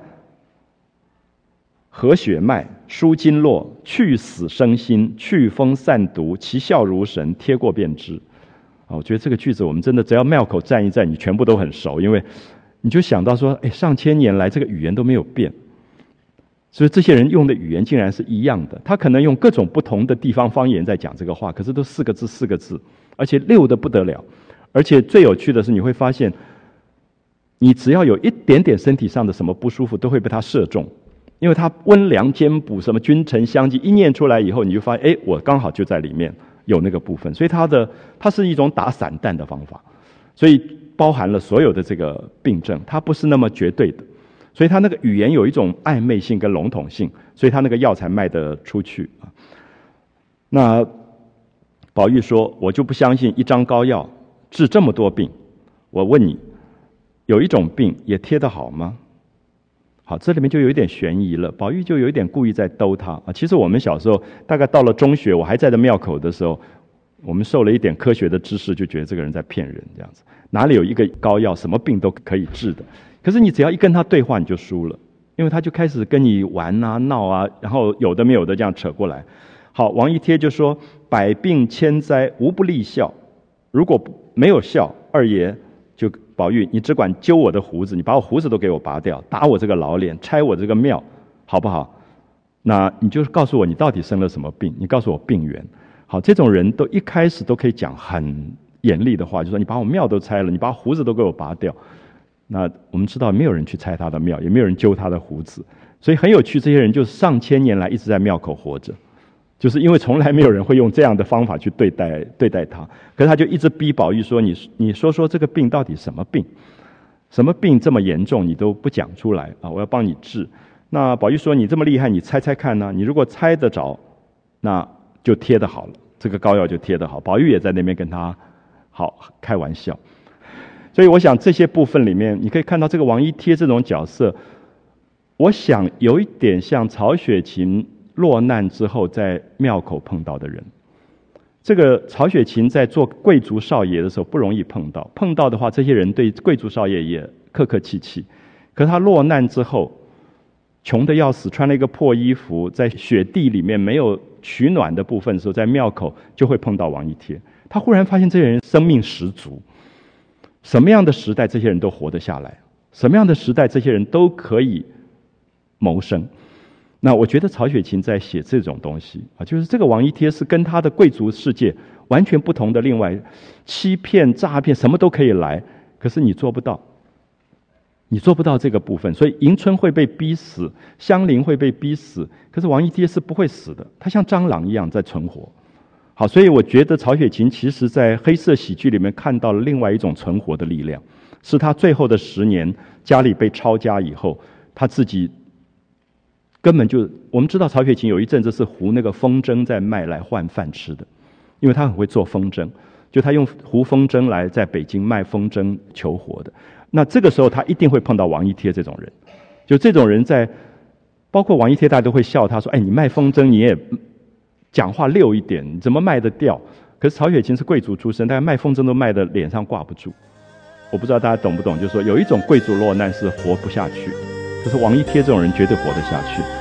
和血脉，舒经络，去死生心，去风散毒，其效如神，贴过便知。啊，我觉得这个句子我们真的只要庙口站一站，你全部都很熟，因为你就想到说，哎，上千年来这个语言都没有变，所以这些人用的语言竟然是一样的。他可能用各种不同的地方方言在讲这个话，可是都四个字四个字，而且溜得不得了。而且最有趣的是，你会发现，你只要有一点点身体上的什么不舒服，都会被他射中，因为他温凉兼补，什么君臣相济，一念出来以后，你就发现，哎，我刚好就在里面有那个部分，所以它的它是一种打散弹的方法，所以包含了所有的这个病症，它不是那么绝对的，所以它那个语言有一种暧昧性跟笼统性，所以它那个药才卖得出去啊。那宝玉说：“我就不相信一张膏药治这么多病。我问你，有一种病也贴得好吗？”好，这里面就有一点悬疑了。宝玉就有一点故意在兜他啊。其实我们小时候，大概到了中学，我还在这庙口的时候，我们受了一点科学的知识，就觉得这个人在骗人，这样子。哪里有一个膏药，什么病都可以治的？可是你只要一跟他对话，你就输了，因为他就开始跟你玩啊、闹啊，然后有的没有的这样扯过来。好，王一贴就说：“百病千灾无不利效，如果没有效，二爷就宝玉，你只管揪我的胡子，你把我胡子都给我拔掉，打我这个老脸，拆我这个庙，好不好？那你就告诉我你到底生了什么病，你告诉我病源。”好，这种人都一开始都可以讲很严厉的话，就说你把我庙都拆了，你把胡子都给我拔掉。那我们知道没有人去拆他的庙，也没有人揪他的胡子，所以很有趣，这些人就上千年来一直在庙口活着，就是因为从来没有人会用这样的方法去对待对待他。可是他就一直逼宝玉说：“你你说说这个病到底什么病？什么病这么严重，你都不讲出来啊？我要帮你治。”那宝玉说：“你这么厉害，你猜猜看呢？你如果猜得着，那就贴得好了，这个膏药就贴得好。”宝玉也在那边跟他好开玩笑。所以我想这些部分里面，你可以看到这个王一贴这种角色，我想有一点像曹雪芹落难之后在庙口碰到的人。这个曹雪芹在做贵族少爷的时候不容易碰到，碰到的话，这些人对贵族少爷也客客气气。可是他落难之后，穷得要死，穿了一个破衣服，在雪地里面没有取暖的部分的时候，在庙口就会碰到王一贴。他忽然发现这些人生命十足，什么样的时代这些人都活得下来，什么样的时代这些人都可以谋生。那我觉得曹雪芹在写这种东西啊，就是这个王一贴是跟他的贵族世界完全不同的，另外欺骗诈骗什么都可以来，可是你做不到，你做不到这个部分，所以迎春会被逼死，香菱会被逼死，可是王一贴是不会死的，他像蟑螂一样在存活。好，所以我觉得曹雪芹其实在黑色喜剧里面看到了另外一种存活的力量，是他最后的十年家里被抄家以后，他自己根本就，我们知道曹雪芹有一阵子是糊那个风筝在卖来换饭吃的，因为他很会做风筝，就他用糊风筝来在北京卖风筝求活的。那这个时候他一定会碰到王一贴这种人，就这种人在，包括王一贴大家都会笑他说：“哎，你卖风筝你也讲话溜一点，你怎么卖得掉？”可是曹雪芹是贵族出身，大家卖风筝都卖得脸上挂不住。我不知道大家懂不懂，就是说有一种贵族落难是活不下去，可是王一贴这种人绝对活得下去。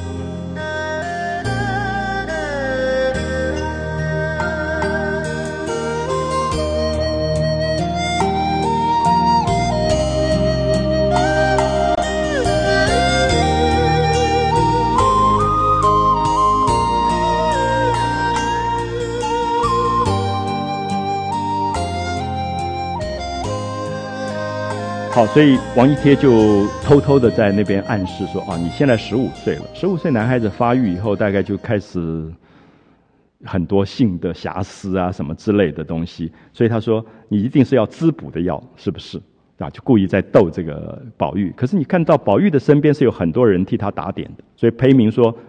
好，所以王一贴就偷偷的在那边暗示说：“啊，你现在十五岁了，十五岁男孩子发育以后，大概就开始很多性的瑕疵啊，什么之类的东西。所以他说你一定是要滋补的药，是不是？啊，就故意在逗这个宝玉。可是你看到宝玉的身边是有很多人替他打点的，所以裴明说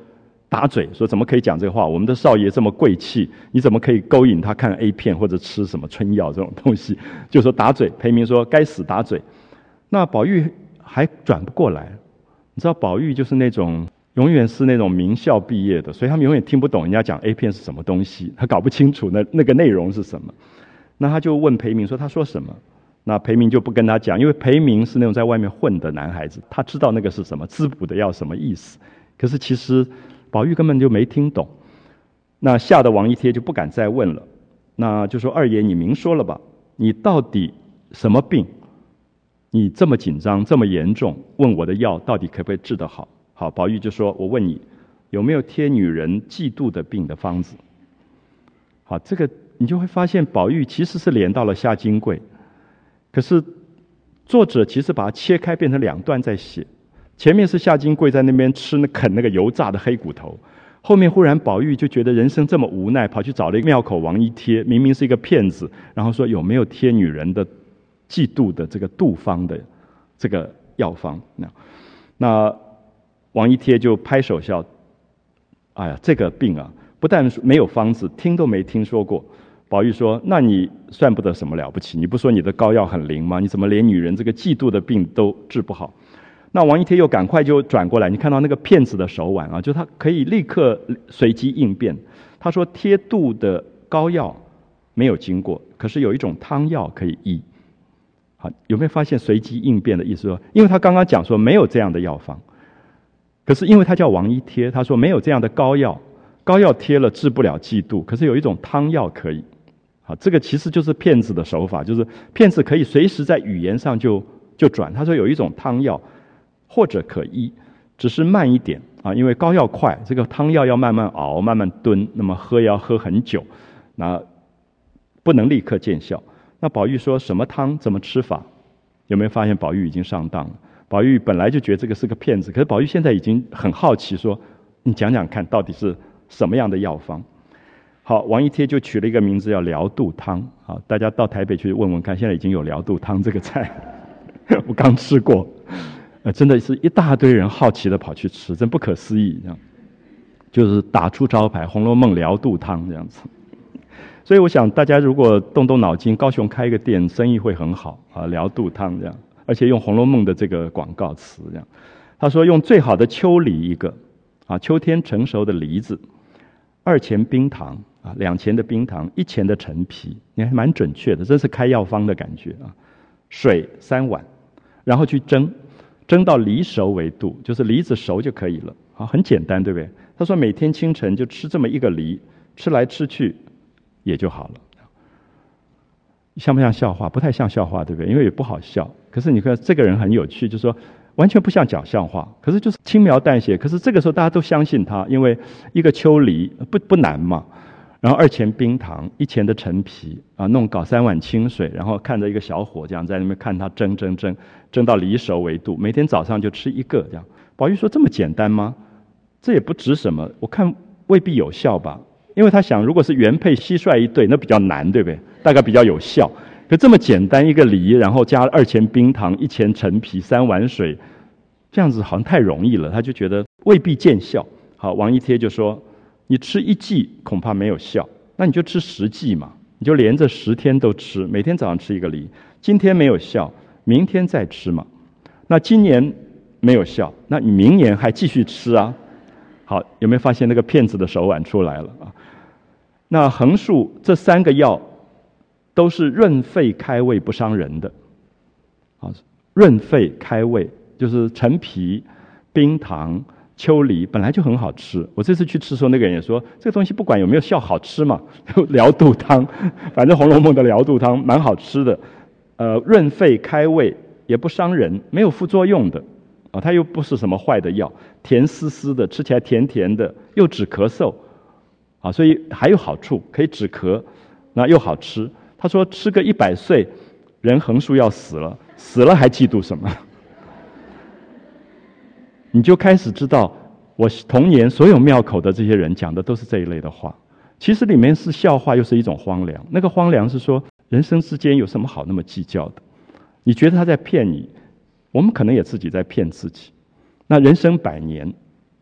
打嘴，说怎么可以讲这个话？我们的少爷这么贵气，你怎么可以勾引他看 A 片或者吃什么春药这种东西？就说打嘴。裴明说该死，打嘴。那宝玉还转不过来，你知道宝玉就是那种永远是那种名校毕业的，所以他们永远听不懂人家讲 A 片是什么东西，他搞不清楚那那个内容是什么。那他就问裴明说他说什么？那裴明就不跟他讲，因为裴明是那种在外面混的男孩子，他知道那个是什么，滋补的药什么意思。可是其实宝玉根本就没听懂，那吓得王一贴就不敢再问了。那就说二爷你明说了吧，你到底什么病？你这么紧张这么严重，问我的药到底可不可以治得好？好，宝玉就说我问你有没有贴女人嫉妒的病的方子？好，这个你就会发现宝玉其实是连到了夏金桂，可是作者其实把它切开变成两段在写。前面是夏金桂在那边吃那啃那个油炸的黑骨头，后面忽然宝玉就觉得人生这么无奈，跑去找了一个庙口王一贴，明明是一个骗子，然后说有没有贴女人的嫉妒的这个度方的这个药方。那那王一贴就拍手笑，哎呀，这个病啊，不但没有方子，听都没听说过。宝玉说那你算不得什么了不起，你不说你的膏药很灵吗？你怎么连女人这个嫉妒的病都治不好？那王一贴又赶快就转过来，你看到那个骗子的手腕啊，就他可以立刻随机应变。他说贴肚的膏药没有经过，可是有一种汤药可以医。好，有没有发现随机应变的意思？说因为他刚刚讲说没有这样的药方，可是因为他叫王一贴，他说没有这样的膏药，膏药贴了治不了嫉妒，可是有一种汤药可以。好，这个其实就是骗子的手法，就是骗子可以随时在语言上就就转。他说有一种汤药或者可医，只是慢一点啊，因为膏药快，这个汤药要慢慢熬慢慢炖，那么喝要喝很久，那不能立刻见效。那宝玉说什么汤怎么吃法？有没有发现宝玉已经上当了？宝玉本来就觉得这个是个骗子，可是宝玉现在已经很好奇，说你讲讲看到底是什么样的药方。好，王一贴就取了一个名字叫疗肚汤。好，大家到台北去问问看，现在已经有疗肚汤这个菜我刚吃过，呃，真的是一大堆人好奇的跑去吃，真不可思议，这样就是打出招牌《红楼梦》疗肚汤这样子。所以我想大家如果动动脑筋，高雄开一个店生意会很好啊，疗肚汤这样，而且用《红楼梦》的这个广告词这样。他说用最好的秋梨一个啊，秋天成熟的梨子，二钱冰糖啊，两钱的冰糖，一钱的陈皮，你还蛮准确的，这是开药方的感觉啊。水三碗，然后去蒸，蒸到梨熟为度，就是梨子熟就可以了啊，很简单，对不对？他说每天清晨就吃这么一个梨，吃来吃去也就好了。像不像笑话？不太像笑话，对不对？因为也不好笑。可是你看这个人很有趣，就是说完全不像讲笑话，可是就是轻描淡写。可是这个时候大家都相信他，因为一个秋梨不不难嘛，然后二钱冰糖，一钱的陈皮啊，弄搞三碗清水，然后看着一个小火这样在那边看他蒸蒸蒸蒸到梨熟为度，每天早上就吃一个这样。宝玉说这么简单吗？这也不值什么，我看未必有效吧。因为他想如果是原配蟋蟀一对那比较难，对不对？大概比较有效。可这么简单一个梨，然后加二钱冰糖，一钱陈皮，三碗水，这样子好像太容易了，他就觉得未必见效。好，王一贴就说你吃一剂恐怕没有效，那你就吃十剂嘛，你就连着十天都吃，每天早上吃一个梨，今天没有效，明天再吃嘛。那今年没有效，那你明年还继续吃啊。好，有没有发现那个骗子的手腕出来了啊？那横竖这三个药都是润肺开胃不伤人的啊，润肺开胃就是陈皮、冰糖、秋梨本来就很好吃。我这次去吃的时候，那个人也说这个东西不管有没有效好吃嘛，疗肚汤，反正《红楼梦》的疗肚汤蛮好吃的，呃，润肺开胃也不伤人，没有副作用的啊，它又不是什么坏的药，甜丝丝的，吃起来甜甜的，又止咳嗽啊，所以还有好处，可以止咳，那又好吃。他说吃个一百岁，人横竖要死了，死了还嫉妒什么？你就开始知道，我童年所有庙口的这些人讲的都是这一类的话，其实里面是笑话，又是一种荒凉。那个荒凉是说，人生之间有什么好那么计较的？你觉得他在骗你，我们可能也自己在骗自己。那人生百年，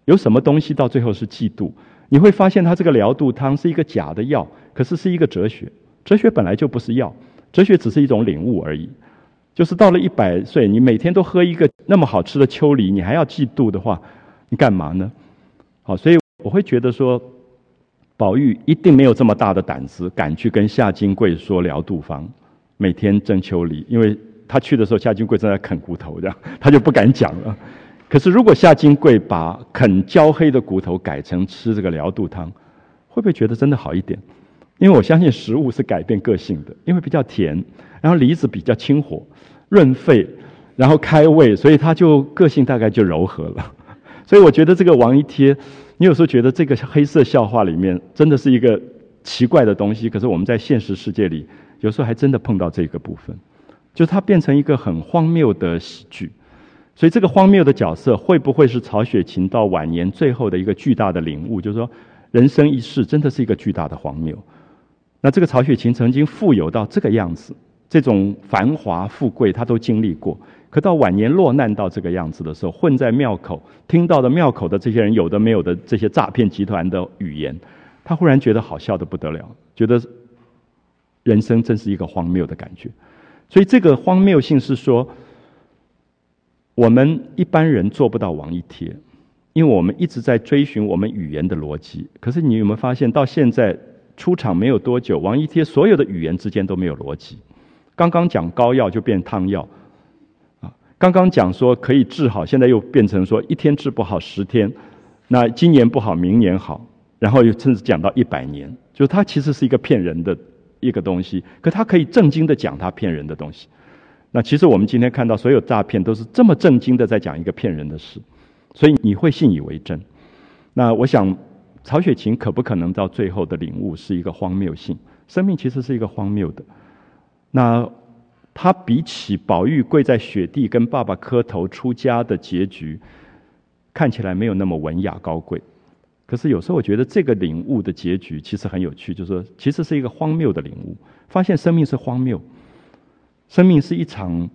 有什么东西到最后是嫉妒？你会发现他这个疗肚汤是一个假的药，可是是一个哲学。哲学本来就不是药，哲学只是一种领悟而已。就是到了一百岁，你每天都喝一个那么好吃的秋梨，你还要嫉妒的话，你干嘛呢？好，所以我会觉得说，宝玉一定没有这么大的胆子，敢去跟夏金桂说疗肚方，每天蒸秋梨，因为他去的时候，夏金桂正在啃骨头，这样他就不敢讲了。可是如果夏金桂把啃焦黑的骨头改成吃这个疗肚汤，会不会觉得真的好一点？因为我相信食物是改变个性的，因为比较甜，然后梨子比较清火，润肺，然后开胃，所以它就个性大概就柔和了。所以我觉得这个王一贴，你有时候觉得这个黑色笑话里面真的是一个奇怪的东西，可是我们在现实世界里有时候还真的碰到这个部分，就是它变成一个很荒谬的喜剧。所以这个荒谬的角色会不会是曹雪芹到晚年最后的一个巨大的领悟，就是说人生一世真的是一个巨大的荒谬。那这个曹雪芹曾经富有到这个样子，这种繁华富贵他都经历过，可到晚年落难到这个样子的时候，混在庙口听到的庙口的这些人有的没有的这些诈骗集团的语言，他忽然觉得好笑得不得了，觉得人生真是一个荒谬的感觉。所以这个荒谬性是说，我们一般人做不到王一贴，因为我们一直在追寻我们语言的逻辑。可是你有没有发现，到现在出场没有多久，王一贴所有的语言之间都没有逻辑。刚刚讲膏药就变汤药，啊，刚刚讲说可以治好，现在又变成说一天治不好十天，那今年不好明年好，然后又甚至讲到一百年，就是它其实是一个骗人的一个东西，可它可以正经的讲它骗人的东西。那其实我们今天看到所有诈骗都是这么正经的在讲一个骗人的事，所以你会信以为真。那我想曹雪芹可不可能到最后的领悟是一个荒谬性，生命其实是一个荒谬的。那他比起宝玉跪在雪地跟爸爸磕头出家的结局，看起来没有那么文雅高贵。可是有时候我觉得这个领悟的结局其实很有趣，就是说其实是一个荒谬的领悟，发现生命是荒谬，生命是一场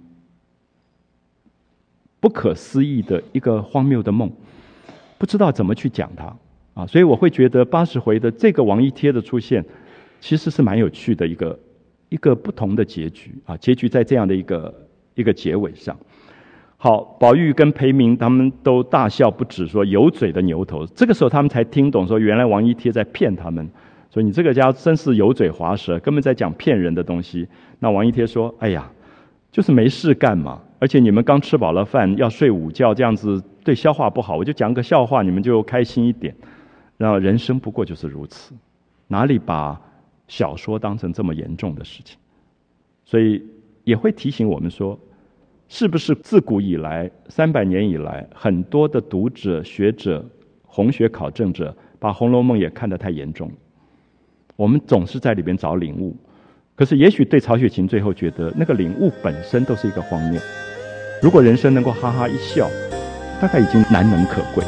不可思议的一个荒谬的梦，不知道怎么去讲它啊。所以我会觉得八十回的这个王一贴的出现，其实是蛮有趣的一个一个不同的结局啊。结局在这样的一个一个结尾上。好，宝玉跟裴明他们都大笑不止，说有嘴的牛头。这个时候他们才听懂，说原来王一贴在骗他们，说你这个家真是油嘴滑舌，根本在讲骗人的东西。那王一贴说：“哎呀，就是没事干嘛，而且你们刚吃饱了饭，要睡午觉，这样子对消化不好，我就讲个笑话，你们就开心一点。然后人生不过就是如此，哪里把小说当成这么严重的事情？所以也会提醒我们说，是不是自古以来三百年以来，很多的读者、学者、红学考证者，把《红楼梦》也看得太严重。我们总是在里边找领悟，可是也许对曹雪芹最后觉得，那个领悟本身都是一个荒谬。如果人生能够哈哈一笑，大概已经难能可贵。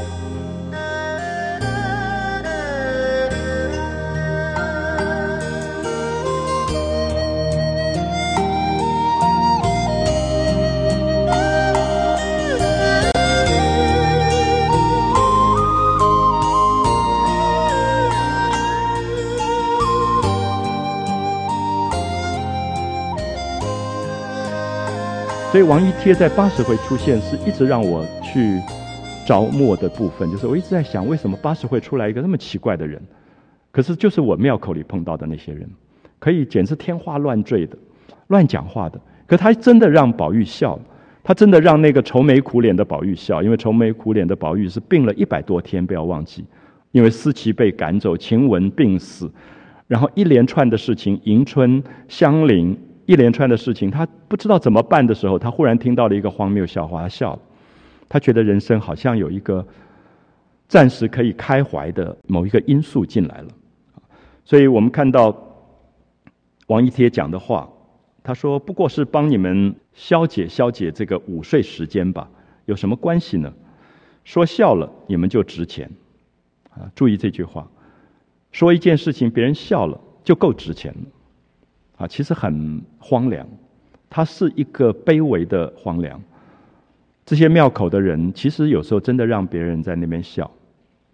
所以王一贴在八十回出现，是一直让我去着墨的部分。就是我一直在想，为什么八十回出来一个那么奇怪的人？可是就是我庙口里碰到的那些人，可以简直天花乱坠的、乱讲话的。可他真的让宝玉笑了，他真的让那个愁眉苦脸的宝玉笑，因为愁眉苦脸的宝玉是病了一百多天，不要忘记，因为思琪被赶走，晴雯病死，然后一连串的事情，迎春、香菱。一连串的事情，他不知道怎么办的时候，他忽然听到了一个荒谬笑话，他笑了。他觉得人生好像有一个暂时可以开怀的某一个因素进来了。所以我们看到王一贴讲的话，他说不过是帮你们消解消解这个午睡时间吧，有什么关系呢？说笑了你们就值钱啊！注意这句话，说一件事情别人笑了就够值钱了啊，其实很荒凉，它是一个卑微的荒凉。这些庙口的人，其实有时候真的让别人在那边笑，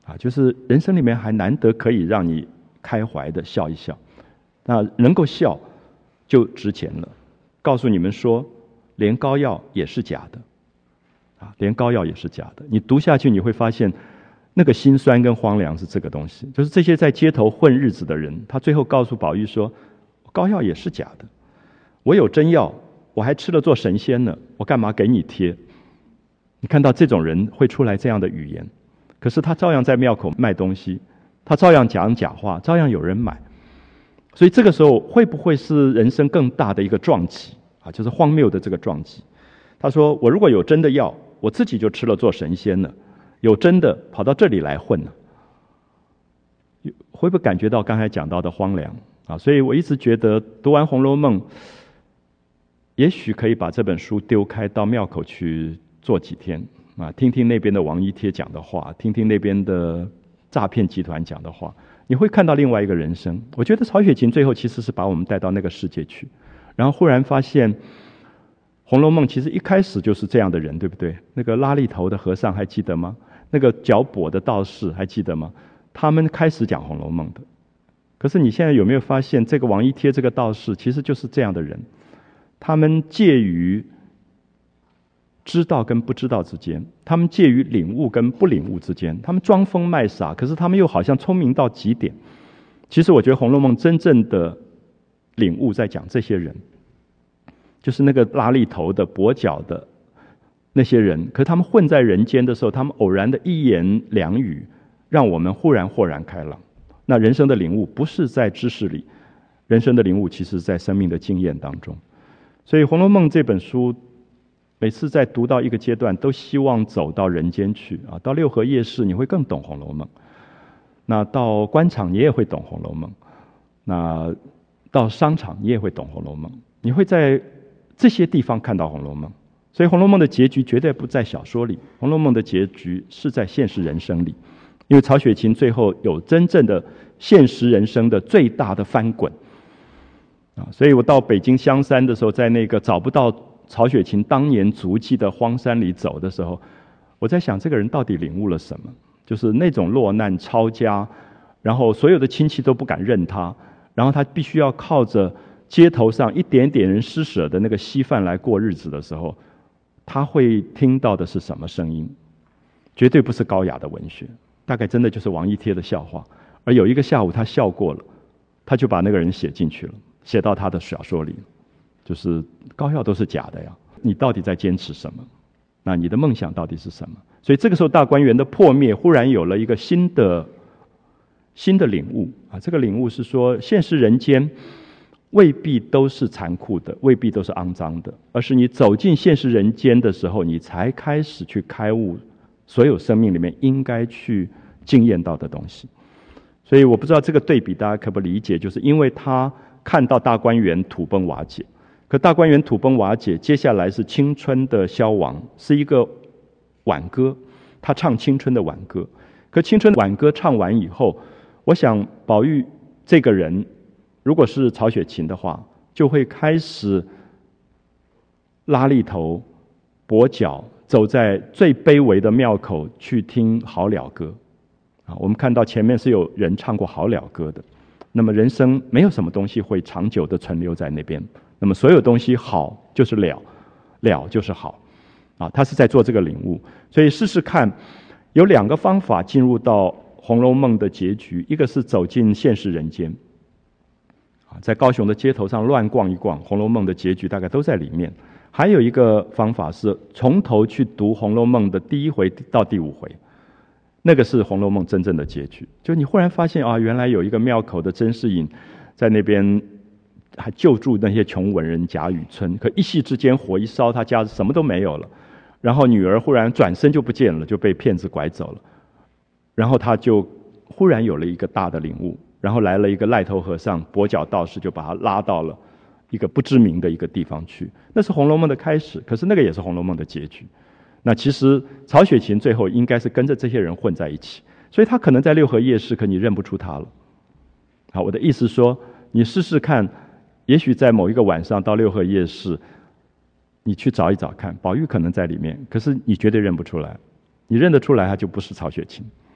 啊，就是人生里面还难得可以让你开怀的笑一笑，那能够笑就值钱了。告诉你们说，连膏药也是假的，啊，连膏药也是假的。你读下去，你会发现那个辛酸跟荒凉是这个东西，就是这些在街头混日子的人，他最后告诉宝玉说，膏药也是假的，我有真药，我还吃了做神仙呢，我干嘛给你贴？你看到这种人会出来这样的语言，可是他照样在庙口卖东西，他照样讲假话，照样有人买。所以这个时候会不会是人生更大的一个撞击啊？就是荒谬的这个撞击。他说，我如果有真的药，我自己就吃了做神仙了，有真的跑到这里来混了，会不会感觉到刚才讲到的荒凉啊？所以我一直觉得读完《红楼梦》，也许可以把这本书丢开到庙口去坐几天啊，听听那边的王一帖讲的话，听听那边的诈骗集团讲的话，你会看到另外一个人生。我觉得曹雪芹最后其实是把我们带到那个世界去，然后忽然发现《红楼梦》其实一开始就是这样的人，对不对？那个拉力头的和尚还记得吗？那个脚跛的道士还记得吗？他们开始讲《红楼梦》的。可是你现在有没有发现，这个王一帖这个道士其实就是这样的人，他们介于知道跟不知道之间，他们介于领悟跟不领悟之间，他们装疯卖傻，可是他们又好像聪明到极点。其实我觉得《红楼梦》真正的领悟在讲这些人，就是那个拉力头的跛脚的那些人，可是他们混在人间的时候，他们偶然的一言两语让我们忽然豁然开朗。那人生的领悟不是在知识里，人生的领悟其实在生命的经验当中。所以《红楼梦》这本书每次在读到一个阶段，都希望走到人间去啊！到六合夜市，你会更懂《红楼梦》；那到官场，你也会懂《红楼梦》；那到商场，你也会懂《红楼梦》。你会在这些地方看到《红楼梦》。所以《红楼梦》的结局绝对不在小说里，《红楼梦》的结局是在现实人生里。因为曹雪芹最后有真正的现实人生的最大的翻滚啊！所以我到北京香山的时候，在那个找不到曹雪芹当年足迹的荒山里走的时候，我在想这个人到底领悟了什么？就是那种落难抄家，然后所有的亲戚都不敢认他，然后他必须要靠着街头上一点点人施舍的那个稀饭来过日子的时候，他会听到的是什么声音？绝对不是高雅的文学，大概真的就是王一帖的笑话。而有一个下午他笑过了，他就把那个人写进去了，写到他的小说里。就是膏药都是假的呀，你到底在坚持什么？那你的梦想到底是什么？所以这个时候大观园的破灭，忽然有了一个新的新的领悟啊！这个领悟是说，现实人间未必都是残酷的，未必都是肮脏的，而是你走进现实人间的时候，你才开始去开悟所有生命里面应该去经验到的东西。所以我不知道这个对比大家可不可以理解，就是因为他看到大观园土崩瓦解，可大观园土崩瓦解，接下来是青春的消亡，是一个挽歌，他唱青春的挽歌。可青春挽歌唱完以后，我想宝玉这个人如果是曹雪芹的话，就会开始拉力头跛脚，走在最卑微的庙口去听好了歌啊！我们看到前面是有人唱过好了歌的。那么人生没有什么东西会长久的存留在那边，那么所有东西好就是了，了就是好啊！他是在做这个领悟。所以试试看，有两个方法进入到《红楼梦》的结局，一个是走进现实人间啊，在高雄的街头上乱逛一逛，《红楼梦》的结局大概都在里面。还有一个方法是从头去读《红楼梦》的第一回到第五回，那个是《红楼梦》真正的结局。就你忽然发现啊，原来有一个庙口的甄士隐在那边还救助那些穷文人贾雨村，可一夕之间火一烧，他家什么都没有了，然后女儿忽然转身就不见了，就被骗子拐走了，然后他就忽然有了一个大的领悟，然后来了一个赖头和尚跛脚道士，就把他拉到了一个不知名的一个地方去。那是《红楼梦》的开始，可是那个也是《红楼梦》的结局。那其实曹雪芹最后应该是跟着这些人混在一起，所以他可能在六合夜市，可你认不出他了。好，我的意思说，你试试看，也许在某一个晚上到六合夜市，你去找一找看，宝玉可能在里面，可是你绝对认不出来。你认得出来，他就不是曹雪芹。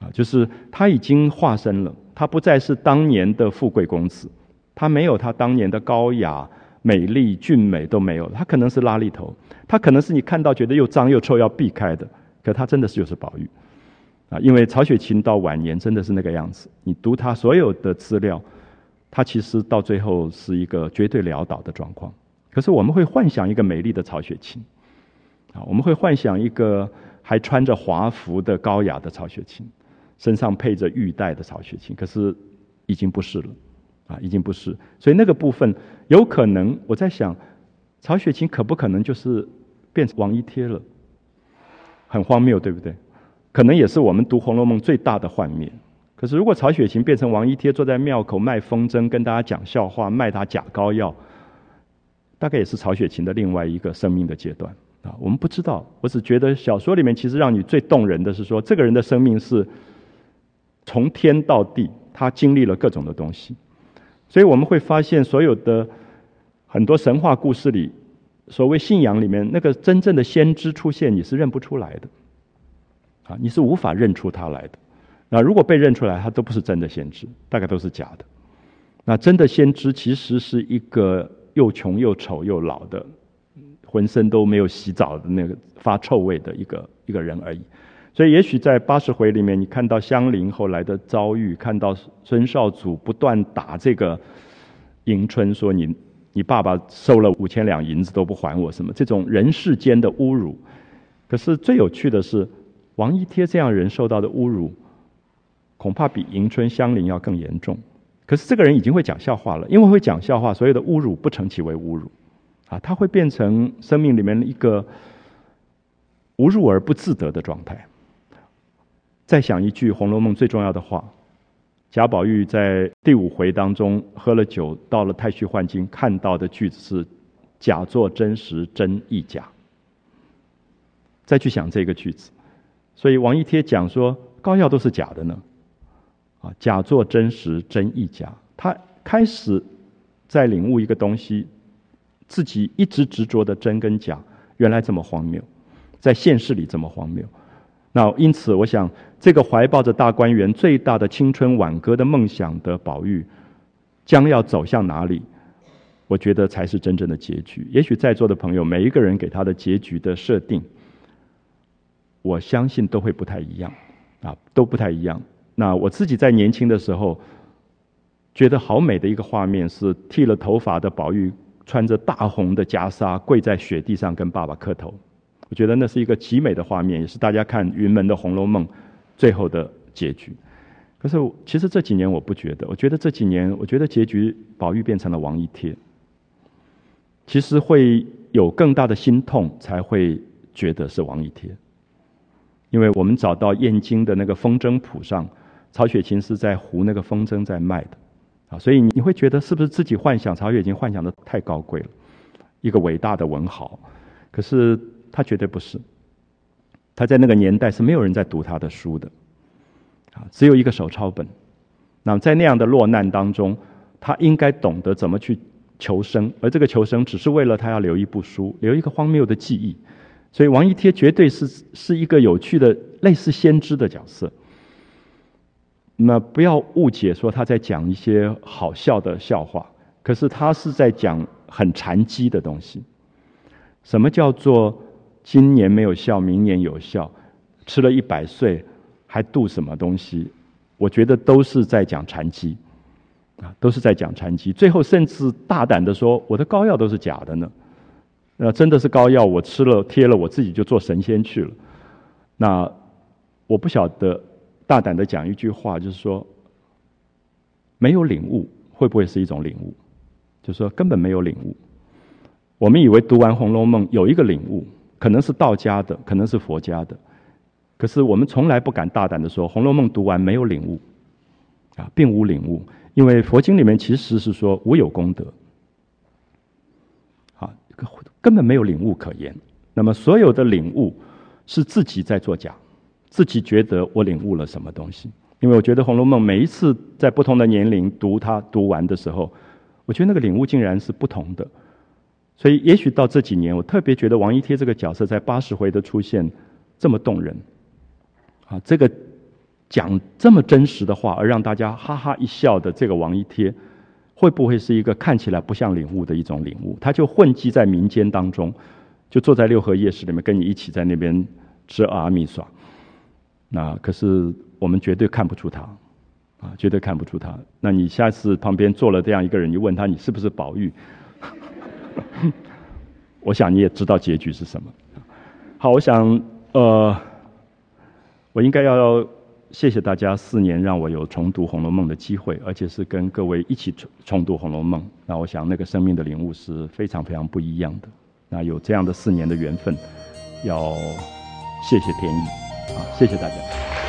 啊，就是他已经化身了，他不再是当年的富贵公子，他没有他当年的高雅、美丽、俊美都没有，他可能是邋里头，他可能是你看到觉得又脏又臭要避开的，可他真的是就是宝玉啊，因为曹雪芹到晚年真的是那个样子，你读他所有的资料，他其实到最后是一个绝对潦倒的状况。可是我们会幻想一个美丽的曹雪芹啊，我们会幻想一个还穿着华服的高雅的曹雪芹，身上配着玉带的曹雪芹，可是已经不是了啊，已经不是。所以那个部分有可能，我在想，曹雪芹可不可能就是变成王一贴了？很荒谬，对不对？可能也是我们读《红楼梦》最大的幻灭。可是如果曹雪芹变成王一贴，坐在庙口卖风筝，跟大家讲笑话，卖他假膏药，大概也是曹雪芹的另外一个生命的阶段啊，我们不知道。我只觉得小说里面其实让你最动人的是说，这个人的生命是从天到地，他经历了各种的东西。所以我们会发现，所有的很多神话故事里，所谓信仰里面那个真正的先知出现，你是认不出来的啊，你是无法认出他来的。那如果被认出来，他都不是真的先知，大概都是假的。那真的先知其实是一个又穷又丑又老的，浑身都没有洗澡的那个发臭味的一个一个人而已。所以也许在八十回里面，你看到香菱后来的遭遇，看到孙绍祖不断打这个迎春，说你你爸爸收了五千两银子都不还我，什么这种人世间的侮辱。可是最有趣的是，王一贴这样人受到的侮辱，恐怕比迎春、香菱要更严重。可是这个人已经会讲笑话了，因为会讲笑话，所有的侮辱不成其为侮辱啊，他会变成生命里面一个无入而不自得的状态。再想一句《红楼梦》最重要的话，贾宝玉在第五回当中喝了酒，到了太虚幻境，看到的句子是“假作真时，真亦假”。再去想这个句子，所以王一贴讲说膏药都是假的呢，啊，假作真时，真亦假。他开始在领悟一个东西，自己一直执着的真跟假，原来这么荒谬，在现实里这么荒谬。那因此，我想这个怀抱着大观园最大的青春挽歌的梦想的宝玉，将要走向哪里？我觉得才是真正的结局。也许在座的朋友，每一个人给他的结局的设定，我相信都会不太一样，啊，都不太一样。那我自己在年轻的时候，觉得好美的一个画面是剃了头发的宝玉，穿着大红的袈裟，跪在雪地上跟爸爸磕头。我觉得那是一个极美的画面，也是大家看云门的《红楼梦》最后的结局。可是其实这几年我不觉得，我觉得这几年，我觉得结局宝玉变成了王一贴，其实会有更大的心痛，才会觉得是王一贴。因为我们找到燕京的那个风筝谱上，曹雪芹是在糊那个风筝在卖的啊，所以你会觉得是不是自己幻想曹雪芹幻想的太高贵了，一个伟大的文豪。可是他绝对不是，他在那个年代是没有人在读他的书的啊，只有一个手抄本。那么在那样的落难当中，他应该懂得怎么去求生，而这个求生只是为了他要留一部书，留一个荒谬的记忆。所以王一贴绝对是是一个有趣的类似先知的角色。那不要误解说他在讲一些好笑的笑话，可是他是在讲很禅机的东西。什么叫做今年没有笑，明年有笑？吃了一百岁还度什么东西？我觉得都是在讲禅机啊，都是在讲禅机。最后甚至大胆的说，我的膏药都是假的呢。那真的是膏药，我吃了贴了，我自己就做神仙去了。那我不晓得，大胆的讲一句话，就是说，没有领悟会不会是一种领悟？就是说根本没有领悟。我们以为读完《红楼梦》有一个领悟，可能是道家的，可能是佛家的，可是我们从来不敢大胆的说，《红楼梦》读完没有领悟，啊，并无领悟，因为佛经里面其实是说无有功德。根本没有领悟可言。那么所有的领悟是自己在作假，自己觉得我领悟了什么东西。因为我觉得《红楼梦》每一次在不同的年龄读它读完的时候，我觉得那个领悟竟然是不同的。所以也许到这几年，我特别觉得王一贴这个角色在八十回的出现这么动人啊，这个讲这么真实的话，而让大家哈哈一笑的这个王一帖，会不会是一个看起来不像领悟的一种领悟？他就混迹在民间当中，就坐在六合夜市里面，跟你一起在那边吃阿弥耍。那可是我们绝对看不出他，啊，绝对看不出他。那你下次旁边坐了这样一个人，你问他你是不是宝玉，我想你也知道结局是什么。好，我想呃，我应该要谢谢大家四年让我有重读《红楼梦》的机会，而且是跟各位一起重重读《红楼梦》。那我想那个生命的领悟是非常非常不一样的。那有这样的四年的缘分，要谢谢天意啊，谢谢大家。